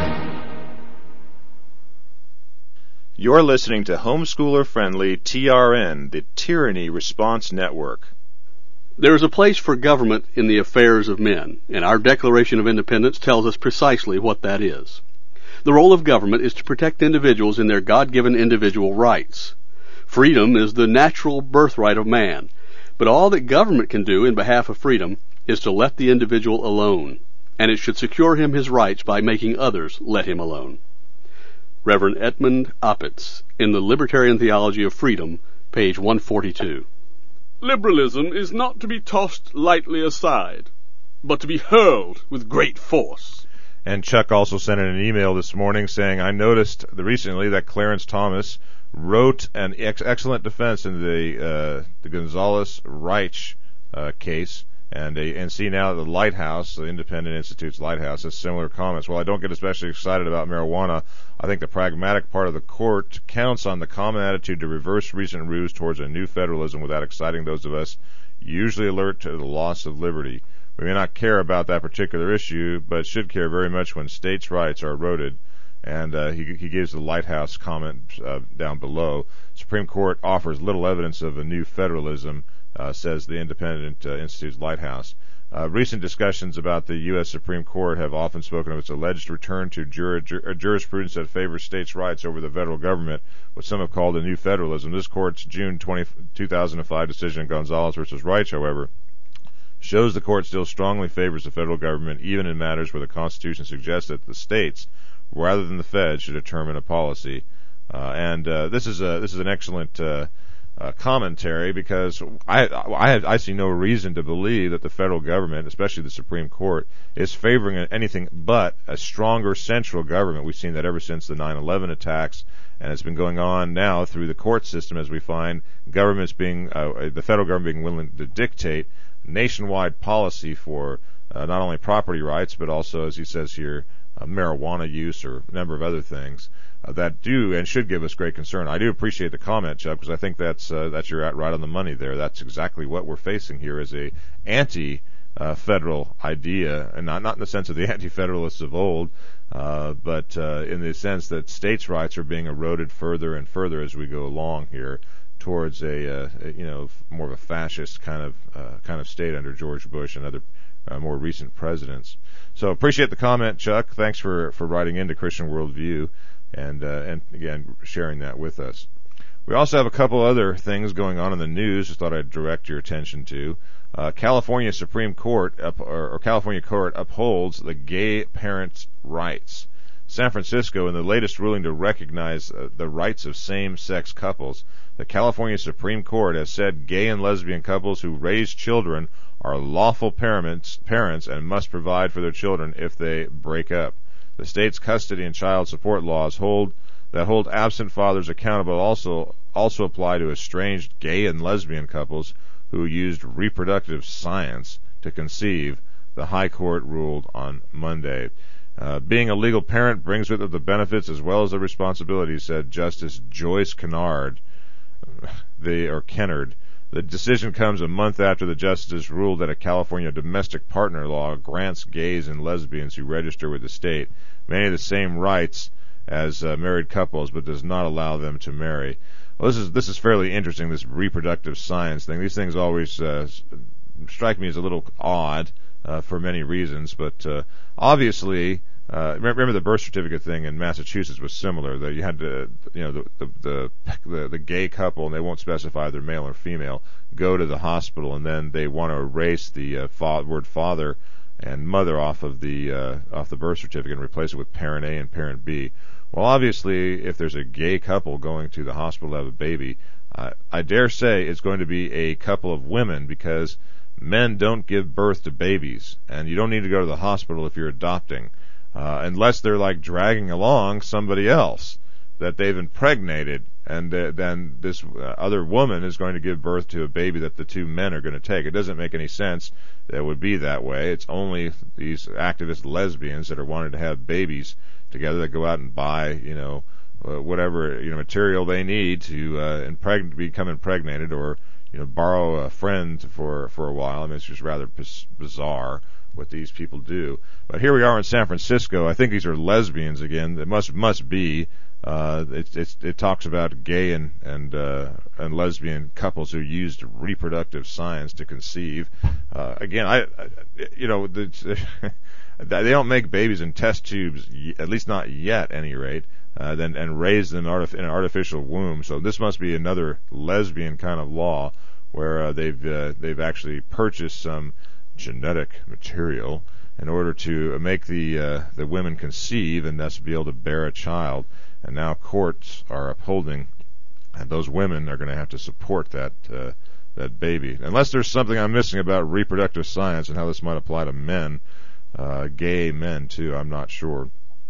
You're listening to homeschooler-friendly T R N, the Tyranny Response Network. There is a place for government in the affairs of men, and our Declaration of Independence tells us precisely what that is. The role of government is to protect individuals in their God-given individual rights. Freedom is the natural birthright of man, but all that government can do in behalf of freedom is to let the individual alone, and it should secure him his rights by making others let him alone. Reverend Edmund Opitz, in The Libertarian Theology of Freedom, page one forty-two. Liberalism is not to be tossed lightly aside, but to be hurled with great force. And Chuck also sent in an email this morning saying, I noticed recently that Clarence Thomas wrote an ex- excellent defense in the uh, the Gonzales-Reich uh, case, and a, and see now the Lighthouse, the Independent Institute's Lighthouse, has similar comments. While I don't get especially excited about marijuana, I think the pragmatic part of the court counts on the common attitude to reverse recent rules towards a new federalism without exciting those of us usually alert to the loss of liberty. We may not care about that particular issue, but should care very much when states' rights are eroded. And uh, he, he gives the Lighthouse comment uh, down below. Supreme Court offers little evidence of a new federalism, uh, says the Independent uh, Institute's Lighthouse. Uh, recent discussions about the U S Supreme Court have often spoken of its alleged return to jur- jur- jurisprudence that favors states' rights over the federal government, what some have called a new federalism. This court's June twentieth, two thousand five decision in Gonzales versus Reich, however, shows the court still strongly favors the federal government, even in matters where the Constitution suggests that the states, rather than the Fed, should determine a policy. Uh, and uh, this is a this is an excellent uh, uh, commentary, because I, I I see no reason to believe that the federal government, especially the Supreme Court, is favoring anything but a stronger central government. We've seen that ever since the nine eleven attacks, and it's been going on now through the court system as we find governments being uh, the federal government being willing to dictate nationwide policy for uh, not only property rights, but also, as he says here, uh, marijuana use or a number of other things uh, that do and should give us great concern. I do appreciate the comment, Chuck, because I think that's uh, that's you're at right on the money there. That's exactly what we're facing here, is a anti-federal uh, idea, and not not in the sense of the anti-federalists of old, uh, but uh, in the sense that states' rights are being eroded further and further as we go along here towards a, uh, you know, more of a fascist kind of uh, kind of state under George Bush and other uh, more recent presidents. So appreciate the comment, Chuck. Thanks for, for writing into Christian Worldview and uh, and again sharing that with us. We also have a couple other things going on in the news. Just thought I'd direct your attention to. Uh, California Supreme Court up, or, or California Court upholds the gay parents' rights. San Francisco, in the latest ruling to recognize uh, the rights of same-sex couples, the California Supreme Court has said gay and lesbian couples who raise children are lawful parents, parents and must provide for their children if they break up. The state's custody and child support laws hold that hold absent fathers accountable also also apply to estranged gay and lesbian couples who used reproductive science to conceive, the High Court ruled on Monday. Uh, being a legal parent brings with it the benefits as well as the responsibilities, said Justice Joyce Kennard, the, or Kennard. The decision comes a month after the justices ruled that a California domestic partner law grants gays and lesbians who register with the state many of the same rights as uh, married couples, but does not allow them to marry. Well, this is this is fairly interesting, this reproductive science thing. These things always uh, strike me as a little odd uh, for many reasons, but uh, obviously, uh, remember the birth certificate thing in Massachusetts was similar. That you had to, you know, the the, the the the gay couple, and they won't specify they're male or female, go to the hospital, and then they want to erase the uh, fa- word father and mother off of the uh, off the birth certificate and replace it with parent A and parent B. Well, obviously, if there's a gay couple going to the hospital to have a baby, uh, I dare say it's going to be a couple of women, because men don't give birth to babies, and you don't need to go to the hospital if you're adopting, uh, unless they're like dragging along somebody else that they've impregnated, and uh, then this uh, other woman is going to give birth to a baby that the two men are going to take. It doesn't make any sense that it would be that way. It's only these activist lesbians that are wanting to have babies together that go out and buy, you know, uh, whatever, you know, material they need to uh, impreg- become impregnated, or, you know, borrow a friend for for a while. I mean, it's just rather biz- bizarre what these people do. But here we are in San Francisco. I think these are lesbians again. It must must be. Uh, it, it, it talks about gay and and uh, and lesbian couples who used reproductive science to conceive. Uh, again, I, I you know, the, they don't make babies in test tubes, at least not yet, at any rate. Uh, then and raise them artif- in an artificial womb. So this must be another lesbian kind of law, where uh, they've uh, they've actually purchased some genetic material in order to make the uh, the women conceive and thus be able to bear a child. And now courts are upholding, and those women are going to have to support that uh, that baby. Unless there's something I'm missing about reproductive science and how this might apply to men, uh, gay men too, I'm not sure.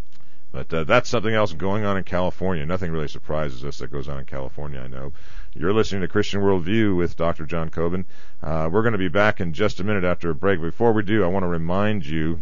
But uh, that's something else going on in California. Nothing really surprises us that goes on in California, I know. You're listening to Christian Worldview with Doctor John Coben. Uh, we're going to be back in just a minute after a break. Before we do, I want to remind you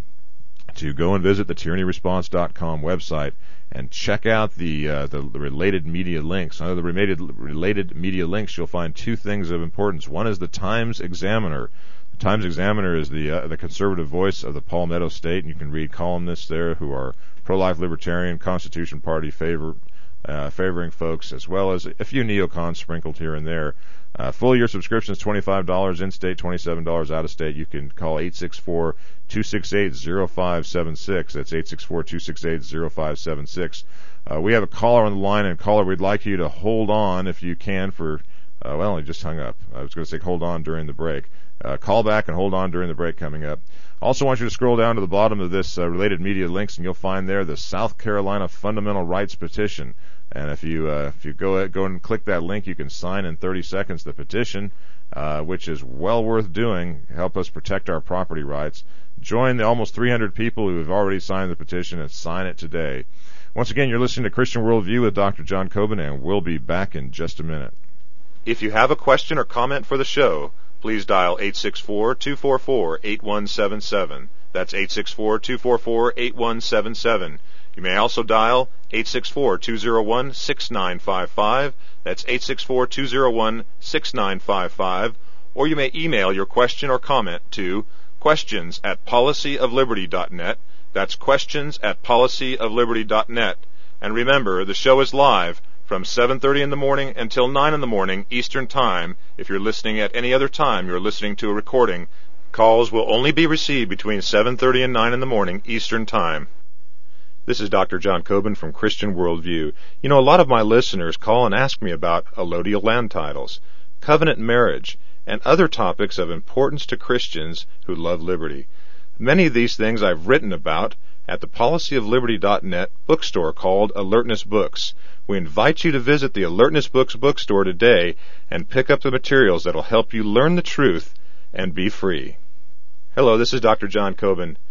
to go and visit the tyranny response dot com website and check out the uh, the, the related media links. Under the related, related media links, you'll find two things of importance. One is the Times Examiner. The Times Examiner is the uh, the conservative voice of the Palmetto State, and you can read columnists there who are pro-life, libertarian, Constitution Party favor, uh, favoring folks, as well as a few neocons sprinkled here and there. Uh, full year subscription is twenty-five dollars in-state, twenty-seven dollars out-of-state. You can call eight six four, two six eight, zero five seven six. That's eight six four, two six eight, zero five seven six. Uh, we have a caller on the line, and caller, we'd like you to hold on if you can for, uh, well, he just hung up. I was going to say hold on during the break. Uh, call back and hold on during the break coming up. Also want you to scroll down to the bottom of this uh, related media links, and you'll find there the South Carolina Fundamental Rights Petition. And if you uh, if you go go and click that link, you can sign in thirty seconds the petition, uh, which is well worth doing. Help us protect our property rights. Join the almost three hundred people who have already signed the petition and sign it today. Once again, you're listening to Christian Worldview with Doctor John Coben, and we'll be back in just a minute. If you have a question or comment for the show, please dial eight six four, two four four, eight one seven seven. That's eight six four, two four four, eight one seven seven. You may also dial eight six four, two zero one, six nine five five. That's eight six four, two zero one, six nine five five. Or you may email your question or comment to questions at policy of liberty dot net. That's questions at policy of liberty dot net. And remember, the show is live from seven thirty in the morning until nine in the morning Eastern Time. If you're listening at any other time, you're listening to a recording. Calls will only be received between seven thirty and nine in the morning Eastern Time. This is Doctor John Coben from Christian Worldview. You know, a lot of my listeners call and ask me about allodial land titles, covenant marriage, and other topics of importance to Christians who love liberty. Many of these things I've written about at the policy of liberty dot net bookstore called Alertness Books. We invite you to visit the Alertness Books bookstore today and pick up the materials that will help you learn the truth and be free. Hello, this is Doctor John Coben.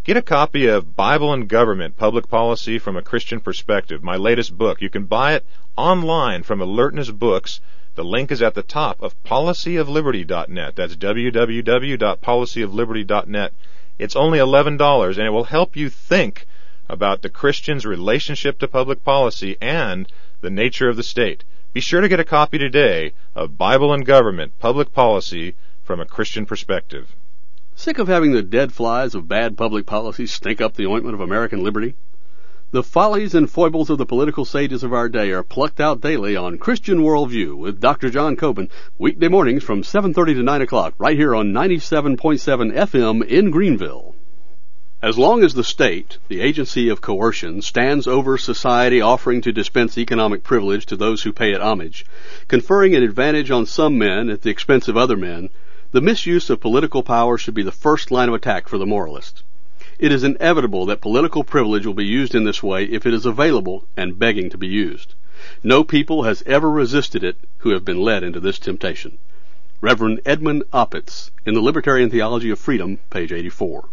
Get a copy of Bible and Government, Public Policy from a Christian Perspective, my latest book. You can buy it online from Alertness Books. The link is at the top of policy of liberty dot net. That's w w w dot policy of liberty dot net. It's only eleven dollars, and it will help you think about the Christian's relationship to public policy and the nature of the state. Be sure to get a copy today of Bible and Government, Public Policy from a Christian Perspective. Sick of having the dead flies of bad public policy stink up the ointment of American liberty? The follies and foibles of the political sages of our day are plucked out daily on Christian Worldview with Doctor John Coben, weekday mornings from seven thirty to nine o'clock, right here on ninety-seven point seven F M in Greenville. As long as the state, the agency of coercion, stands over society offering to dispense economic privilege to those who pay it homage, conferring an advantage on some men at the expense of other men, the misuse of political power should be the first line of attack for the moralist. It is inevitable that political privilege will be used in this way if it is available and begging to be used. No people has ever resisted it who have been led into this temptation. Reverend Edmund Opitz, in The Libertarian Theology of Freedom, page eighty-four.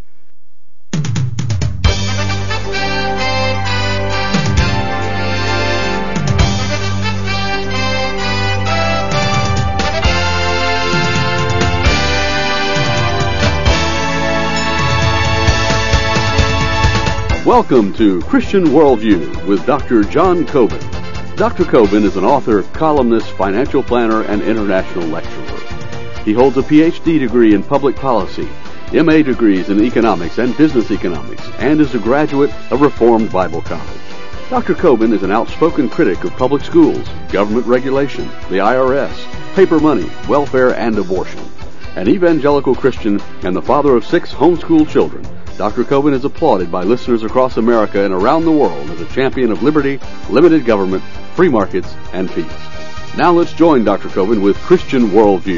Welcome to Christian Worldview with Doctor John Coben. Doctor Coben is an author, columnist, financial planner, and international lecturer. He holds a P H D degree in public policy, M A degrees in economics and business economics, and is a graduate of Reformed Bible College. Doctor Coben is an outspoken critic of public schools, government regulation, the I R S, paper money, welfare, and abortion. An evangelical Christian and the father of six homeschooled children, Doctor Coben is applauded by listeners across America and around the world as a champion of liberty, limited government, free markets, and peace. Now let's join Doctor Coben with Christian Worldview.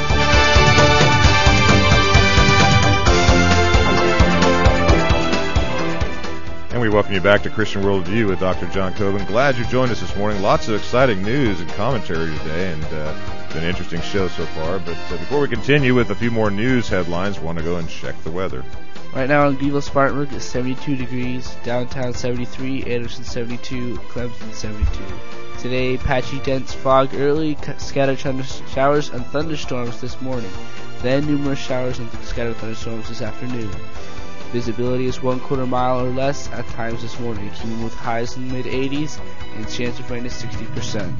And we welcome you back to Christian Worldview with Doctor John Coben. Glad you joined us this morning. Lots of exciting news and commentary today, and uh, it's been an interesting show so far. But uh, before we continue with a few more news headlines, I want to go and check the weather. Right now in Greenville, Spartanburg, it's seventy-two degrees, downtown seventy-three, Anderson seventy-two, Clemson seventy-two. Today, patchy dense fog early, scattered thunder- showers and thunderstorms this morning, then numerous showers and scattered thunderstorms this afternoon. Visibility is one quarter mile or less at times this morning, keeping with highs in the mid eighties and chance of rain is sixty percent.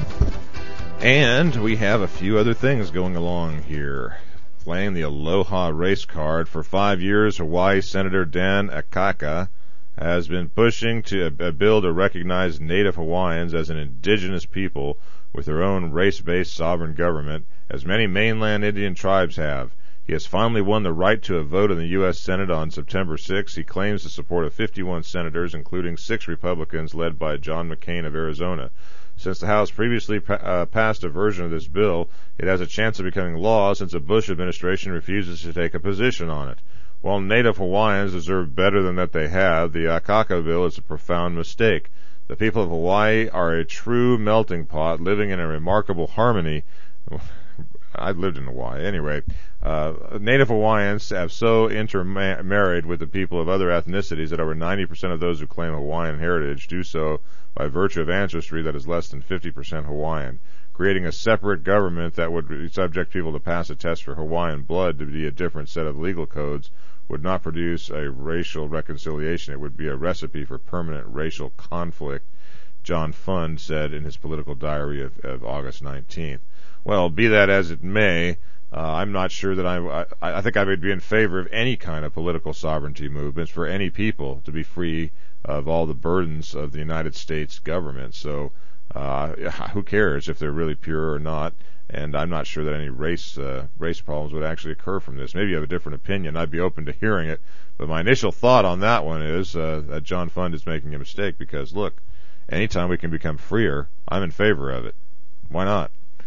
And we have a few other things going along here. Playing the Aloha race card for five years, Hawaii Senator Dan Akaka has been pushing to a, a bill to recognize Native Hawaiians as an indigenous people with their own race-based sovereign government, as many mainland Indian tribes have. He has finally won the right to a vote in the U S Senate on September sixth. He claims the support of fifty-one senators, including six Republicans led by John McCain of Arizona. Since the House previously pa- uh, passed a version of this bill, it has a chance of becoming law since the Bush administration refuses to take a position on it. While Native Hawaiians deserve better than that they have, the Akaka bill is a profound mistake. The people of Hawaii are a true melting pot, living in a remarkable harmony. I've lived in Hawaii. Anyway, uh, Native Hawaiians have so intermarried with the people of other ethnicities that over ninety percent of those who claim Hawaiian heritage do so by virtue of ancestry that is less than fifty percent Hawaiian. Creating a separate government that would subject people to pass a test for Hawaiian blood to be a different set of legal codes would not produce a racial reconciliation. It would be a recipe for permanent racial conflict, John Fund said in his political diary of, of August nineteenth. Well, be that as it may, uh, I'm not sure that I, I, I think I would be in favor of any kind of political sovereignty movements for any people to be free of all the burdens of the United States government. So uh, who cares if they're really pure or not? And I'm not sure that any race uh, race problems would actually occur from this. Maybe you have a different opinion. I'd be open to hearing it. But my initial thought on that one is uh, that John Fund is making a mistake because, look, anytime we can become freer, I'm in favor of it. Why not?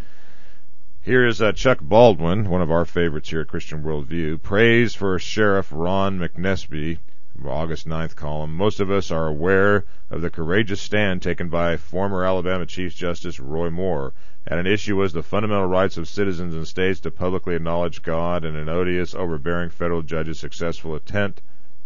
Here is uh, Chuck Baldwin, one of our favorites here at Christian Worldview. Praise for Sheriff Ron McNesby, August ninth column. Most of us are aware of the courageous stand taken by former Alabama Chief Justice Roy Moore. At an issue was the fundamental rights of citizens and states to publicly acknowledge God and an odious, overbearing federal judge's successful attempt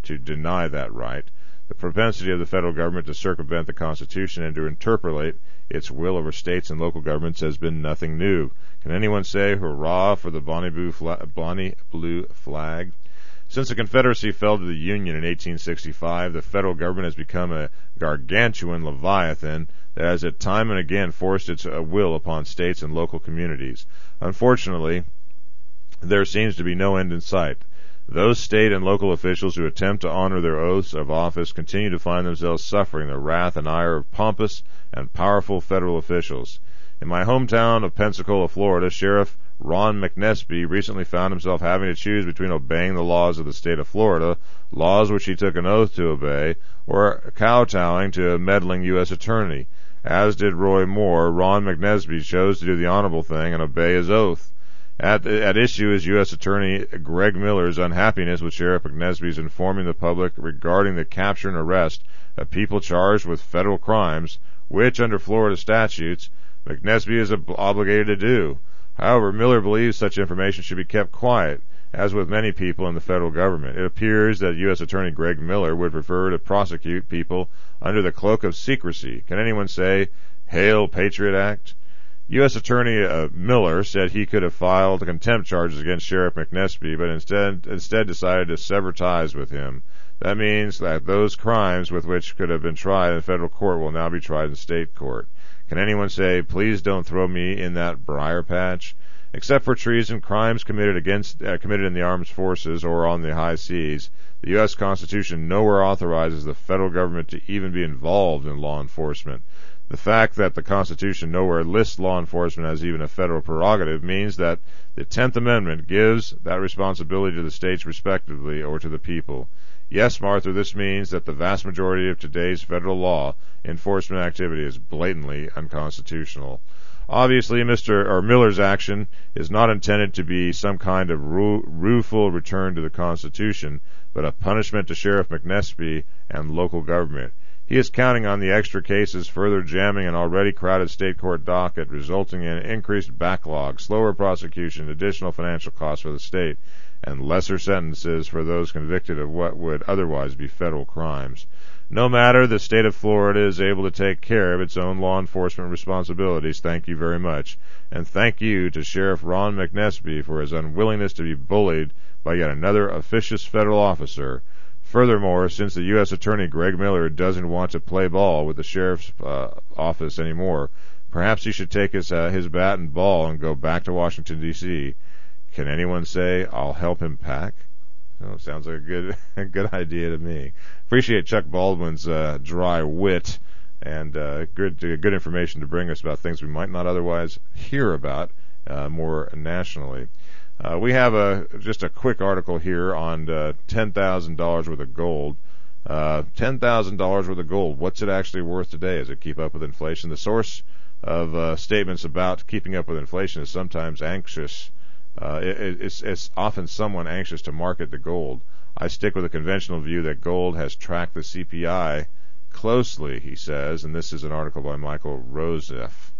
to deny that right. The propensity of the federal government to circumvent the Constitution and to interpolate its will over states and local governments has been nothing new. Can anyone say hurrah for the Bonnie Blue, fla- Bonnie Blue flag? Since the Confederacy fell to the Union in eighteen sixty-five, the federal government has become a gargantuan leviathan that has at time and again forced its uh, will upon states and local communities. Unfortunately, there seems to be no end in sight. Those state and local officials who attempt to honor their oaths of office continue to find themselves suffering the wrath and ire of pompous and powerful federal officials. In my hometown of Pensacola, Florida, Sheriff Ron McNesby recently found himself having to choose between obeying the laws of the state of Florida, laws which he took an oath to obey, or kowtowing to a meddling U S attorney. As did Roy Moore, Ron McNesby chose to do the honorable thing and obey his oath. At, at issue is U S Attorney Greg Miller's unhappiness with Sheriff McNesby's informing the public regarding the capture and arrest of people charged with federal crimes, which, under Florida statutes, McNesby is ob- obligated to do. However, Miller believes such information should be kept quiet, as with many people in the federal government. It appears that U S Attorney Greg Miller would prefer to prosecute people under the cloak of secrecy. Can anyone say, Hail Patriot Act? U S Attorney uh, Miller said he could have filed contempt charges against Sheriff McNesby, but instead instead decided to sever ties with him. That means that those crimes with which could have been tried in federal court will now be tried in state court. Can anyone say, please don't throw me in that briar patch? Except for treason, crimes committed against uh, committed in the armed forces or on the high seas, the U S Constitution nowhere authorizes the federal government to even be involved in law enforcement. The fact that the Constitution nowhere lists law enforcement as even a federal prerogative means that the tenth Amendment gives that responsibility to the states respectively or to the people. Yes, Martha, this means that the vast majority of today's federal law enforcement activity is blatantly unconstitutional. Obviously, Mister or Miller's action is not intended to be some kind of ru- rueful return to the Constitution, but a punishment to Sheriff McNesby and local government. He is counting on the extra cases further jamming an already crowded state court docket, resulting in increased backlog, slower prosecution, additional financial costs for the state, and lesser sentences for those convicted of what would otherwise be federal crimes. No matter, the state of Florida is able to take care of its own law enforcement responsibilities. Thank you very much. And thank you to Sheriff Ron McNesby for his unwillingness to be bullied by yet another officious federal officer. Furthermore, since the U S Attorney Greg Miller doesn't want to play ball with the sheriff's uh, office anymore, perhaps he should take his uh, his bat and ball and go back to Washington, D C Can anyone say, I'll help him pack? Oh, sounds like a good a good idea to me. Appreciate Chuck Baldwin's uh, dry wit and uh, good uh, good information to bring us about things we might not otherwise hear about uh, more nationally. Uh, we have a just a quick article here on uh, ten thousand dollars worth of gold. Uh, ten thousand dollars worth of gold. What's it actually worth today? Does it keep up with inflation? The source of uh, statements about keeping up with inflation is sometimes anxious. Uh, it, it's, it's often someone anxious to market the gold. I stick with the conventional view that gold has tracked the C P I closely, he says, and this is an article by Michael Roseff.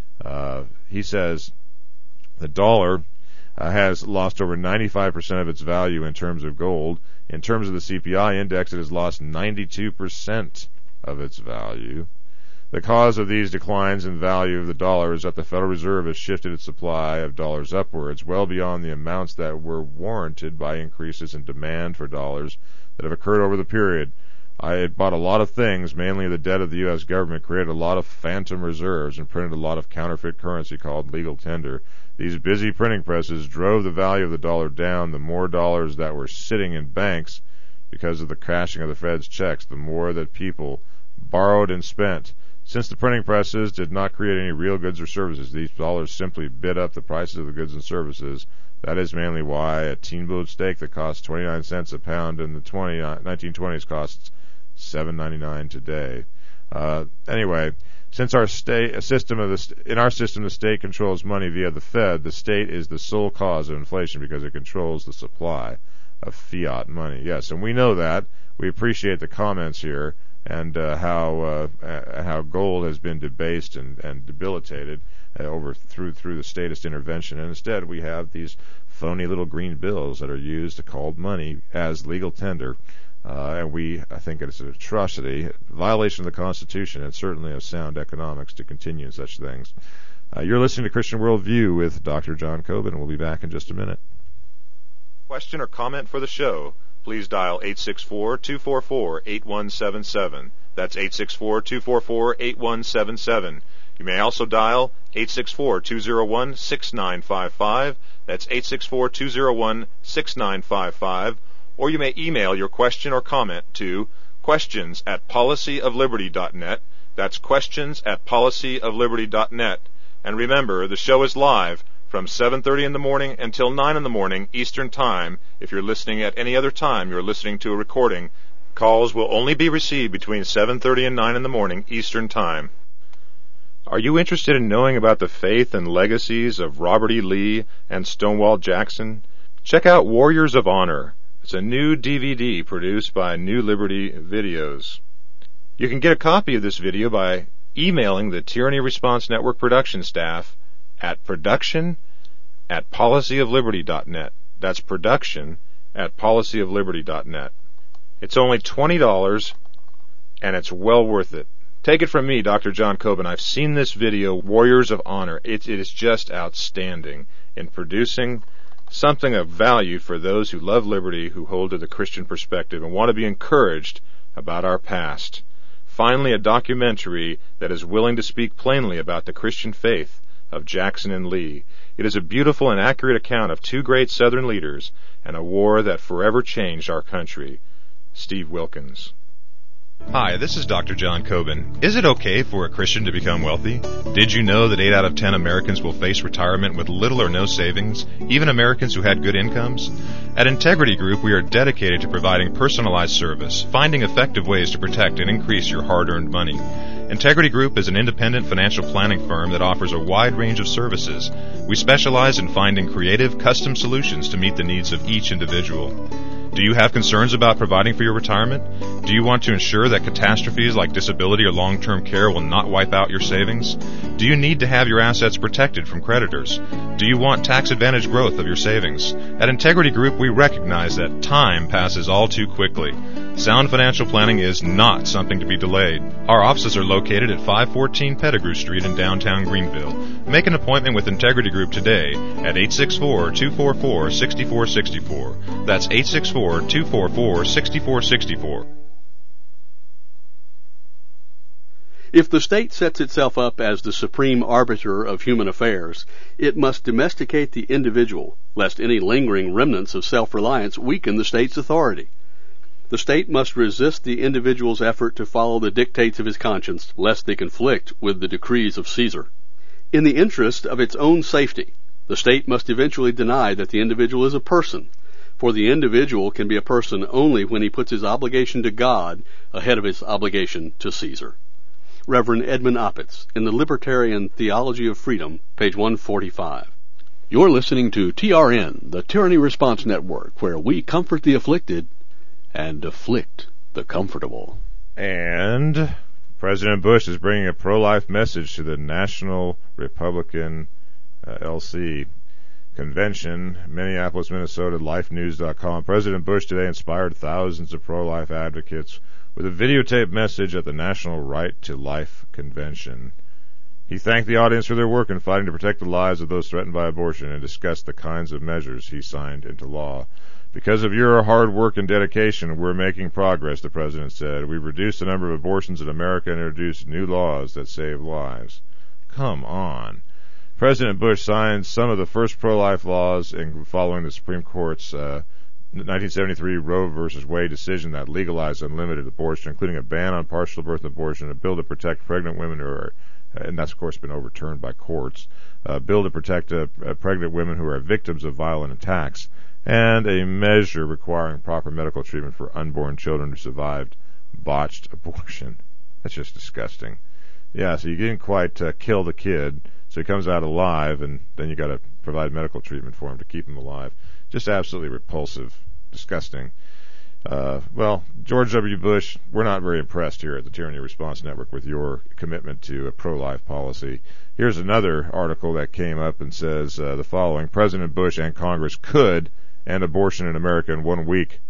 Uh, he says the dollar Uh, has lost over ninety-five percent of its value in terms of gold. In terms of the C P I index, it has lost ninety-two percent of its value. The cause of these declines in value of the dollar is that the Federal Reserve has shifted its supply of dollars upwards, well beyond the amounts that were warranted by increases in demand for dollars that have occurred over the period. I had bought a lot of things, mainly the debt of the U S government, created a lot of phantom reserves, and printed a lot of counterfeit currency called legal tender. These busy printing presses drove the value of the dollar down. The more dollars that were sitting in banks because of the cashing of the Fed's checks, the more that people borrowed and spent. Since the printing presses did not create any real goods or services, these dollars simply bid up the prices of the goods and services. That is mainly why a Teamboat steak that cost twenty-nine cents a pound in the nineteen twenties costs seven ninety-nine today. Uh, anyway, since our state a system of the st- in our system the state controls money via the Fed, the state is the sole cause of inflation because it controls the supply of fiat money. Yes, and we know that. We appreciate the comments here and uh, how uh, uh, how gold has been debased and, and debilitated uh, over through through the statist intervention, and instead we have these phony little green bills that are used to called money as legal tender. Uh, and we, I think it's an atrocity, violation of the Constitution, and certainly of sound economics to continue in such things. Uh, you're listening to Christian Worldview with Doctor John Coben, and we'll be back in just a minute. Question or comment for the show, please dial eight six four, two four four, eight one seven seven. That's eight six four, two four four, eight one seven seven. You may also dial eight six four, two zero one, six nine five five. That's eight six four, two zero one, six nine five five. Or you may email your question or comment to questions at policyofliberty.net. That's questions at policyofliberty.net. And remember, the show is live from seven thirty in the morning until nine in the morning Eastern Time. If you're listening at any other time, you're listening to a recording. Calls will only be received between seven thirty and nine in the morning Eastern Time. Are you interested in knowing about the faith and legacies of Robert E. Lee and Stonewall Jackson? Check out Warriors of Honor. It's a new D V D produced by New Liberty Videos. You can get a copy of this video by emailing the Tyranny Response Network production staff at production at policyofliberty.net. That's production at policyofliberty.net. It's only twenty dollars, and it's well worth it. Take it from me, Doctor John Coben. I've seen this video, Warriors of Honor. It, it is just outstanding in producing something of value for those who love liberty, who hold to the Christian perspective, and want to be encouraged about our past. Finally, a documentary that is willing to speak plainly about the Christian faith of Jackson and Lee. It is a beautiful and accurate account of two great Southern leaders and a war that forever changed our country. Steve Wilkins. Hi, this is Doctor John Coben. Is it okay for a Christian to become wealthy? Did you know that eight out of ten Americans will face retirement with little or no savings, even Americans who had good incomes? At Integrity Group, we are dedicated to providing personalized service, finding effective ways to protect and increase your hard-earned money. Integrity Group is an independent financial planning firm that offers a wide range of services. We specialize in finding creative, custom solutions to meet the needs of each individual. Do you have concerns about providing for your retirement? Do you want to ensure that catastrophes like disability or long-term care will not wipe out your savings? Do you need to have your assets protected from creditors? Do you want tax-advantaged growth of your savings? At Integrity Group, we recognize that time passes all too quickly. Sound financial planning is not something to be delayed. Our offices are located at five fourteen Pettigrew Street in downtown Greenville. Make an appointment with Integrity Group today at eight six four, two four four, six four six four. That's eight six four, two four four, six four six four. If the state sets itself up as the supreme arbiter of human affairs, it must domesticate the individual, lest any lingering remnants of self-reliance weaken the state's authority. The state must resist the individual's effort to follow the dictates of his conscience, lest they conflict with the decrees of Caesar. In the interest of its own safety, the state must eventually deny that the individual is a person, for the individual can be a person only when he puts his obligation to God ahead of his obligation to Caesar. Reverend Edmund Opitz, in the Libertarian Theology of Freedom, page one forty-five. You're listening to T R N, the Tyranny Response Network, where we comfort the afflicted and afflict the comfortable. And President Bush is bringing a pro-life message to the National Republican uh, L C Convention, Minneapolis, Minnesota, life news dot com. President Bush today inspired thousands of pro-life advocates with a videotaped message at the National Right to Life Convention. He thanked the audience for their work in fighting to protect the lives of those threatened by abortion and discussed the kinds of measures he signed into law. Because of your hard work and dedication, we're making progress, the president said. We've reduced the number of abortions in America and introduced new laws that save lives. Come on. President Bush signed some of the first pro-life laws in following the Supreme Court's uh, nineteen seventy-three Roe v. Wade decision that legalized unlimited abortion, including a ban on partial birth abortion, a bill to protect pregnant women who are, and that's of course been overturned by courts, a bill to protect uh, pregnant women who are victims of violent attacks, and a measure requiring proper medical treatment for unborn children who survived botched abortion. That's just disgusting. Yeah, so you didn't quite uh, kill the kid, so he comes out alive, and then you got to provide medical treatment for him to keep him alive. Just absolutely repulsive, disgusting. Uh, well, George W. Bush, we're not very impressed here at the Tyranny Response Network with your commitment to a pro-life policy. Here's another article that came up and says uh, the following: President Bush and Congress could end abortion in America in one week.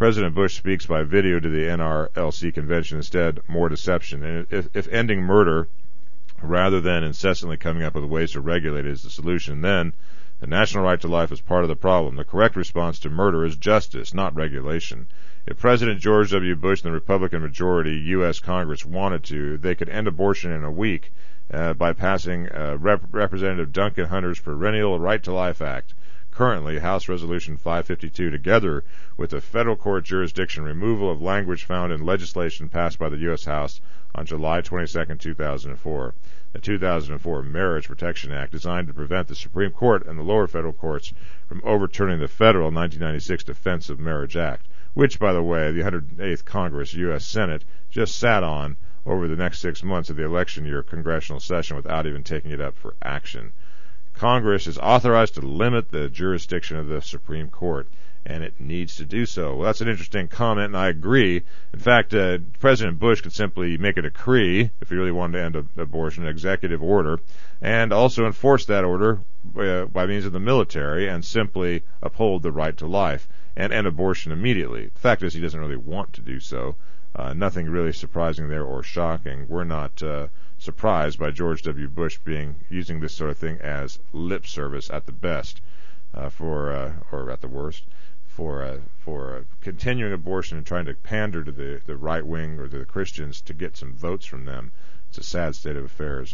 President Bush speaks by video to the N R L C convention. Instead, more deception. And if, if ending murder, rather than incessantly coming up with ways to regulate it, is the solution, then the national right to life is part of the problem. The correct response to murder is justice, not regulation. If President George W. Bush and the Republican majority U S Congress wanted to, they could end abortion in a week uh, by passing uh, Rep- Representative Duncan Hunter's Perennial Right to Life Act. Currently, House Resolution five fifty-two, together with the federal court jurisdiction removal of language found in legislation passed by the U S House on July twenty-second, two thousand four. The two thousand four Marriage Protection Act, designed to prevent the Supreme Court and the lower federal courts from overturning the federal nineteen ninety-six Defense of Marriage Act, which, by the way, the one hundred eighth Congress, U S Senate, just sat on over the next six months of the election year congressional session without even taking it up for action. Congress is authorized to limit the jurisdiction of the Supreme Court, and it needs to do so. Well, that's an interesting comment, and I agree. In fact, uh, President Bush could simply make a decree, if he really wanted to end a, abortion, an executive order, and also enforce that order uh, by means of the military and simply uphold the right to life and end abortion immediately. The fact is, he doesn't really want to do so. Uh, nothing really surprising there or shocking. We're not uh, surprised by George W. Bush being using this sort of thing as lip service at the best, uh, for uh, or at the worst, for uh, for uh, continuing abortion and trying to pander to the, the right wing or to the Christians to get some votes from them. It's a sad state of affairs.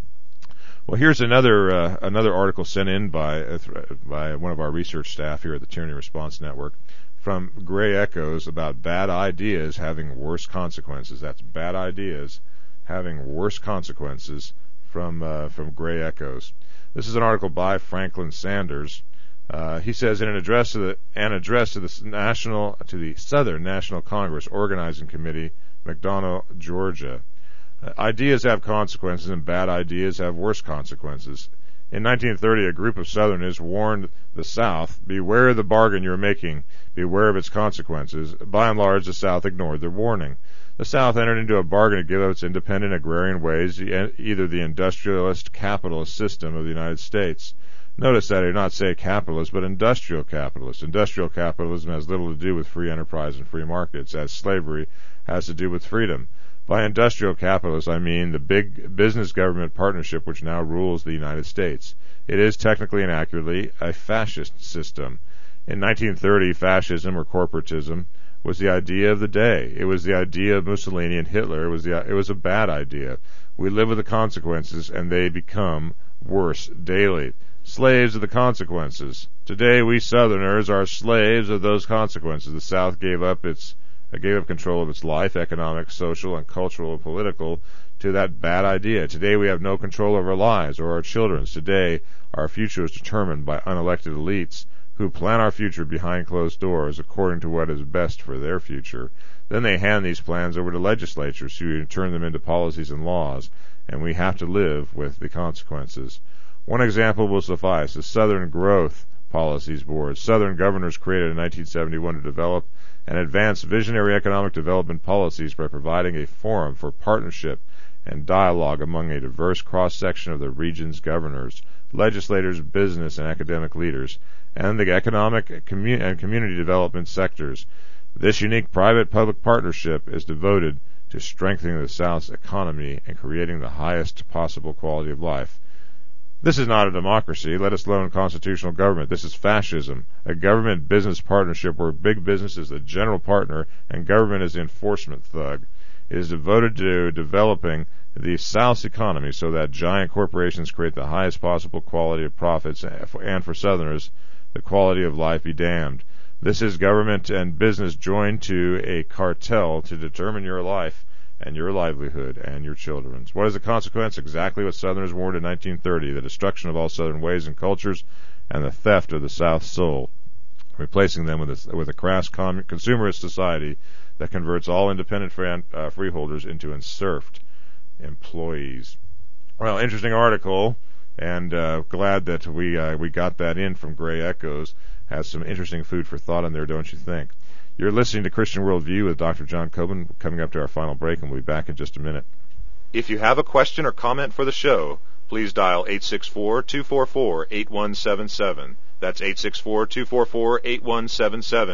Well, here's another uh, another article sent in by uh, by one of our research staff here at the Tyranny Response Network from Gray Echoes about bad ideas having worse consequences. That's bad ideas having worse consequences from uh, from Gray Echoes. This is an article by Franklin Sanders. Uh, he says in an address to the an address to the national to the Southern National Congress Organizing Committee, McDonough, Georgia. Uh, ideas have consequences, and bad ideas have worse consequences. In nineteen thirty, a group of Southerners warned the South, beware of the bargain you're making, beware of its consequences. By and large, the South ignored their warning. The South entered into a bargain to give up its independent agrarian ways, either the industrialist capitalist system of the United States. Notice that I did not say capitalist, but industrial capitalist. Industrial capitalism has little to do with free enterprise and free markets, as slavery has to do with freedom. By industrial capitalist, I mean the big business-government partnership which now rules the United States. It is technically and accurately a fascist system. In nineteen thirty, fascism or corporatism was the idea of the day. It was the idea of Mussolini and Hitler. It was the it was a bad idea. We live with the consequences, and they become worse daily. Slaves of the consequences. Today, we Southerners are slaves of those consequences. The South gave up its gave up control of its life, economic, social, and cultural and political, to that bad idea. Today we have no control over our lives or our children's. Today our future is determined by unelected elites who plan our future behind closed doors according to what is best for their future. Then they hand these plans over to legislatures who turn them into policies and laws, and we have to live with the consequences. One example will suffice: the Southern Growth Policies Board. Southern governors created in nineteen seventy-one to develop and advance visionary economic development policies by providing a forum for partnership and dialogue among a diverse cross-section of the region's governors, legislators, business and academic leaders, and the economic commu- and community development sectors. This unique private-public partnership is devoted to strengthening the South's economy and creating the highest possible quality of life. This is not a democracy, let alone constitutional government. This is fascism, a government-business partnership where big business is the general partner and government is the enforcement thug. It is devoted to developing the South's economy so that giant corporations create the highest possible quality of profits, and for Southerners, the quality of life be damned. This is government and business joined to a cartel to determine your life and your livelihood and your children's. What is the consequence? Exactly what Southerners warned in nineteen thirty, the destruction of all Southern ways and cultures and the theft of the South's soul, replacing them with a, with a crass com- consumerist society that converts all independent fran- uh, freeholders into enserfed employees. Well, interesting article, and uh, glad that we uh, we got that in from Gray Echoes. Has some interesting food for thought in there, don't you think? You're listening to Christian Worldview with Doctor John Coben, coming up to our final break, and we'll be back in just a minute. If you have a question or comment for the show, please dial eight six four, two four four, eight one seven seven. That's eight six four, two four four, eight one seven seven.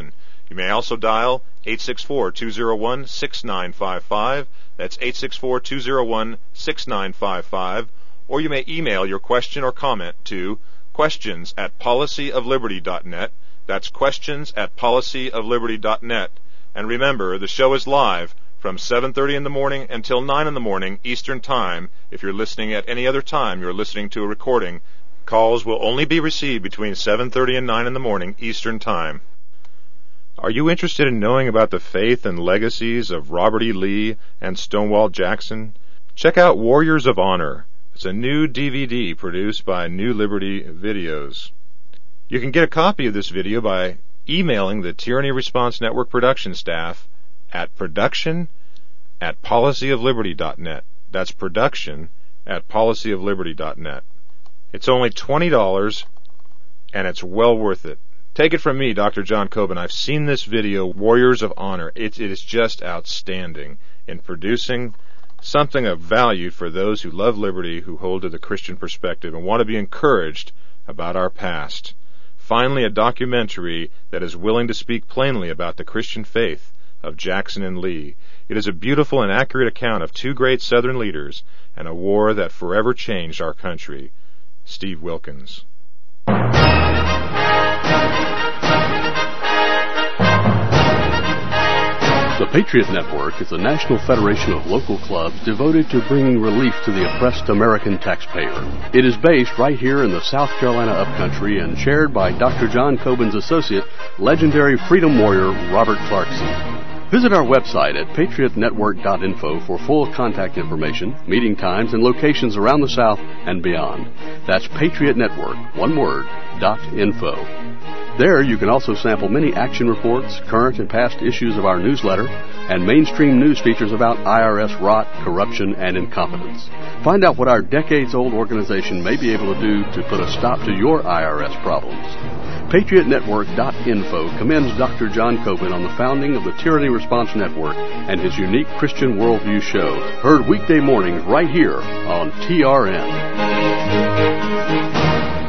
You may also dial eight six four, two zero one, six nine five five. That's eight six four, two zero one, six nine five five. Or you may email your question or comment to questions at policy of liberty dot net. That's questions at policy of liberty dot net. And remember, the show is live from seven thirty in the morning until nine in the morning Eastern Time. If you're listening at any other time, you're listening to a recording. Calls will only be received between seven thirty and nine in the morning Eastern Time. Are you interested in knowing about the faith and legacies of Robert E. Lee and Stonewall Jackson? Check out Warriors of Honor. It's a new D V D produced by New Liberty Videos. You can get a copy of this video by emailing the Tyranny Response Network production staff at production at policy of liberty dot net. That's production at policy of liberty dot net. It's only twenty dollars, and it's well worth it. Take it from me, Doctor John Coben. I've seen this video, Warriors of Honor. It, it is just outstanding in producing something of value for those who love liberty, who hold to the Christian perspective, and want to be encouraged about our past. Finally, a documentary that is willing to speak plainly about the Christian faith of Jackson and Lee. It is a beautiful and accurate account of two great Southern leaders and a war that forever changed our country. Steve Wilkins. The Patriot Network is a national federation of local clubs devoted to bringing relief to the oppressed American taxpayer. It is based right here in the South Carolina upcountry and chaired by Doctor John Coben's associate, legendary freedom warrior Robert Clarkson. Visit our website at patriot network dot info for full contact information, meeting times, and locations around the South and beyond. That's Patriot Network, one word, dot info. There you can also sample many action reports, current and past issues of our newsletter, and mainstream news features about I R S rot, corruption, and incompetence. Find out what our decades-old organization may be able to do to put a stop to your I R S problems. patriot network dot info commends Doctor John Coben on the founding of the Tyranny Response Network and his unique Christian Worldview show, heard weekday mornings right here on T R N.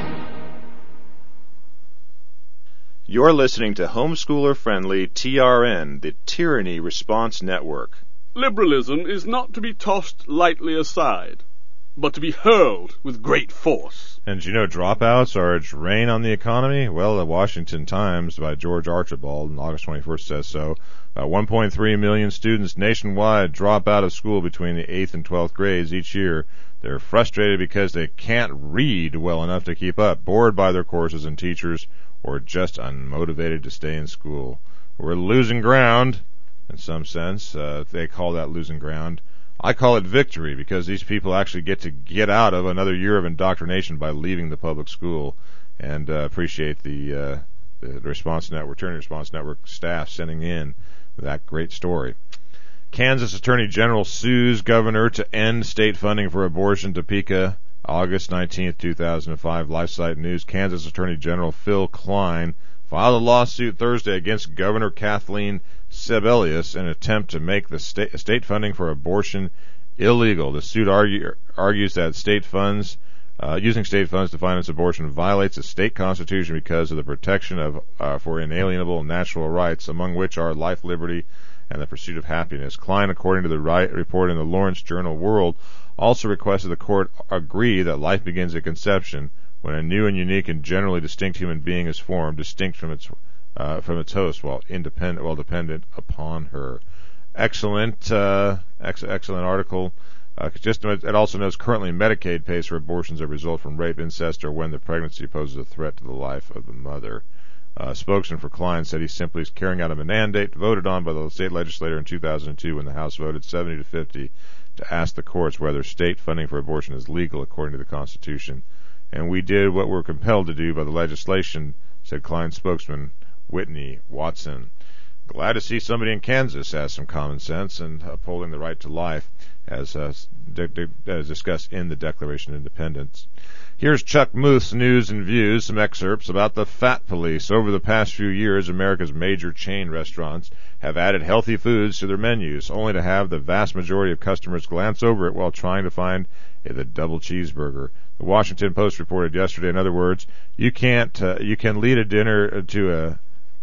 You're listening to homeschooler-friendly T R N, the Tyranny Response Network. Liberalism is not to be tossed lightly aside, but to be hurled with great force. And did you know dropouts are a drain on the economy? Well, the Washington Times by George Archibald on August twenty-first says so. About one point three million students nationwide drop out of school between the eighth and twelfth grades each year. They're frustrated because they can't read well enough to keep up, bored by their courses and teachers, or just unmotivated to stay in school. We're losing ground, in some sense. Uh, they call that losing ground. I call it victory, because these people actually get to get out of another year of indoctrination by leaving the public school, and uh, appreciate the, uh, the Response Network, Tyranny Response Network staff sending in that great story. Kansas Attorney General sues governor to end state funding for abortion. Topeka, August nineteenth, two thousand five. LifeSite News. Kansas Attorney General Phil Klein filed a lawsuit Thursday against Governor Kathleen Sebelius in an attempt to make the state, state funding for abortion illegal. The suit argue, argues that state funds, uh, using state funds to finance abortion violates the state constitution because of the protection of uh, for inalienable natural rights, among which are life, liberty, and the pursuit of happiness. Klein, according to the right report in the Lawrence Journal World, also requested the court agree that life begins at conception, when a new and unique and generally distinct human being is formed, distinct from its uh, from its host, while independent, while dependent upon her. Excellent, uh, ex- excellent article. Uh, just it also notes currently Medicaid pays for abortions that result from rape, incest, or when the pregnancy poses a threat to the life of the mother. Uh, spokesman for Klein said he simply is carrying out a mandate voted on by the state legislature in two thousand two when the House voted seventy to fifty to ask the courts whether state funding for abortion is legal according to the Constitution. And we did what we're compelled to do by the legislation, said Klein's spokesman, Whitney Watson. Glad to see somebody in Kansas has some common sense and upholding the right to life, as, uh, di- di- as discussed in the Declaration of Independence. Here's Chuck Muth's News and Views, some excerpts about the Fat Police. Over the past few years, America's major chain restaurants have added healthy foods to their menus, only to have the vast majority of customers glance over it while trying to find the double cheeseburger. The Washington Post reported yesterday, in other words, you can't, uh, you can lead a dinner to a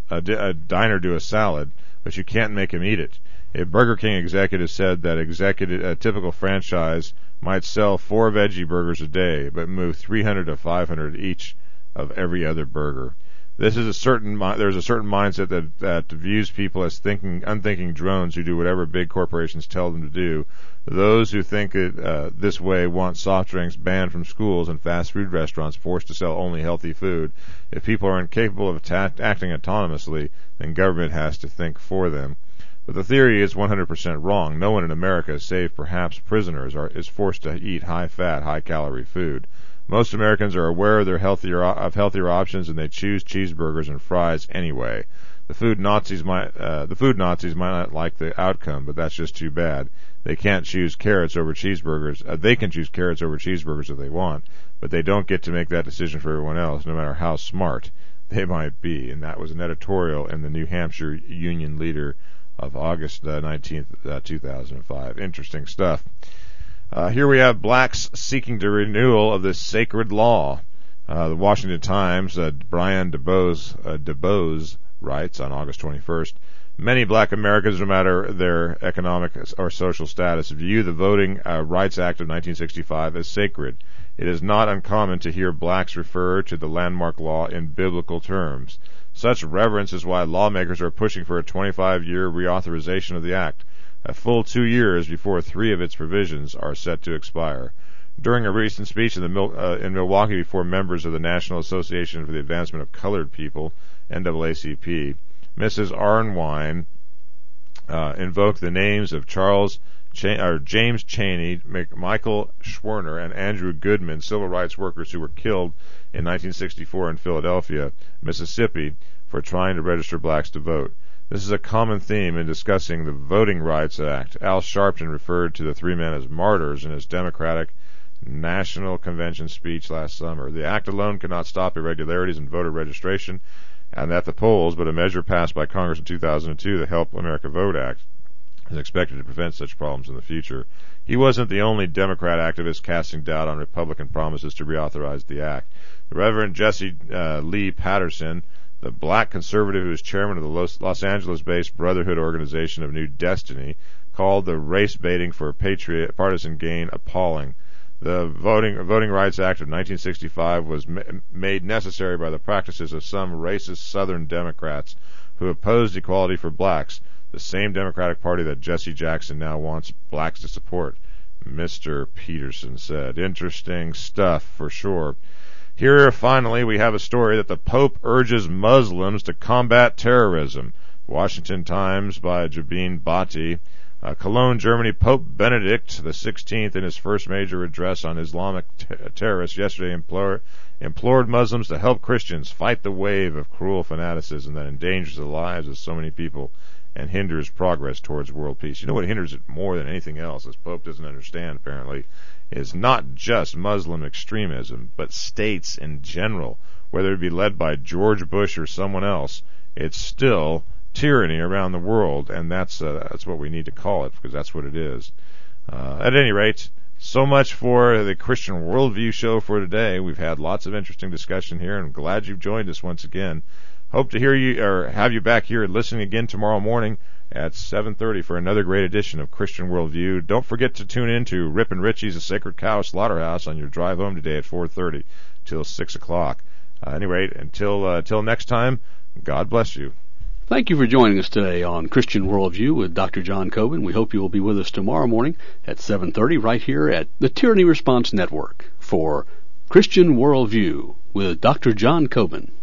a, a diner do a salad, but you can't make him eat it. A Burger King executive said that executive, a typical franchise might sell four veggie burgers a day, but move three hundred to five hundred each of every other burger. This is a certain there's a certain mindset that that views people as thinking unthinking drones who do whatever big corporations tell them to do. Those who think it uh, this way want soft drinks banned from schools and fast food restaurants forced to sell only healthy food. If people are incapable of ta- acting autonomously, then government has to think for them. But the theory is one hundred percent wrong. No one in America, save perhaps prisoners, are, is forced to eat high-fat, high-calorie food. Most Americans are aware of their healthier of healthier options, and they choose cheeseburgers and fries anyway. The food Nazis might uh, the food Nazis might not like the outcome, but that's just too bad. They can't choose carrots over cheeseburgers. Uh, they can choose carrots over cheeseburgers if they want, but they don't get to make that decision for everyone else, no matter how smart they might be. And that was an editorial in the New Hampshire Union Leader of August uh, nineteenth, uh, two thousand five. Interesting stuff. Uh, here we have blacks seeking the renewal of this sacred law. Uh, the Washington Times, uh, Brian DeBose, uh, DeBose writes on August twenty-first, many black Americans, no matter their economic or social status, view the Voting uh, Rights Act of nineteen sixty-five as sacred. It is not uncommon to hear blacks refer to the landmark law in biblical terms. Such reverence is why lawmakers are pushing for a twenty-five year reauthorization of the act, a full two years before three of its provisions are set to expire. During a recent speech in, the Mil- uh, in Milwaukee before members of the National Association for the Advancement of Colored People, N double A C P, Missus Arnwine uh, invoked the names of Charles Ch- or James Chaney, Mc- Michael Schwerner, and Andrew Goodman, civil rights workers who were killed in nineteen sixty-four in Philadelphia, Mississippi, for trying to register blacks to vote. This is a common theme in discussing the Voting Rights Act. Al Sharpton referred to the three men as martyrs in his Democratic National Convention speech last summer. The act alone cannot stop irregularities in voter registration and at the polls, but a measure passed by Congress in two thousand two, the Help America Vote Act, is expected to prevent such problems in the future. He wasn't the only Democrat activist casting doubt on Republican promises to reauthorize the act. The Reverend Jesse uh, Lee Patterson, the black conservative who is chairman of the Los, Los Angeles-based Brotherhood Organization of New Destiny, called the race baiting for patriot partisan gain appalling. The Voting Voting Rights Act of nineteen sixty-five was ma- made necessary by the practices of some racist Southern Democrats who opposed equality for blacks, the same Democratic Party that Jesse Jackson now wants blacks to support, Mister Peterson said. Interesting stuff for sure. Here, finally, we have a story that the Pope urges Muslims to combat terrorism. Washington Times by Jabin Bhatti. Uh, Cologne, Germany, Pope Benedict the sixteenth, in his first major address on Islamic t- terrorists yesterday, implored, implored Muslims to help Christians fight the wave of cruel fanaticism that endangers the lives of so many people and hinders progress towards world peace. You know what hinders it more than anything else, this Pope doesn't understand, apparently, is not just Muslim extremism, but states in general. Whether it be led by George Bush or someone else, it's still tyranny around the world, and that's uh, that's what we need to call it, because that's what it is. Uh, at any rate, so much for the Christian Worldview show for today. We've had lots of interesting discussion here, and I'm glad you've joined us once again. Hope to hear you or have you back here listening again tomorrow morning at seven thirty for another great edition of Christian Worldview. Don't forget to tune in to Rip and Richie's A Sacred Cow Slaughterhouse on your drive home today at four thirty till six o'clock. Uh, anyway, until uh, until next time, God bless you. Thank you for joining us today on Christian Worldview with Doctor John Coben. We hope you will be with us tomorrow morning at seven thirty right here at the Tyranny Response Network for Christian Worldview with Doctor John Coben.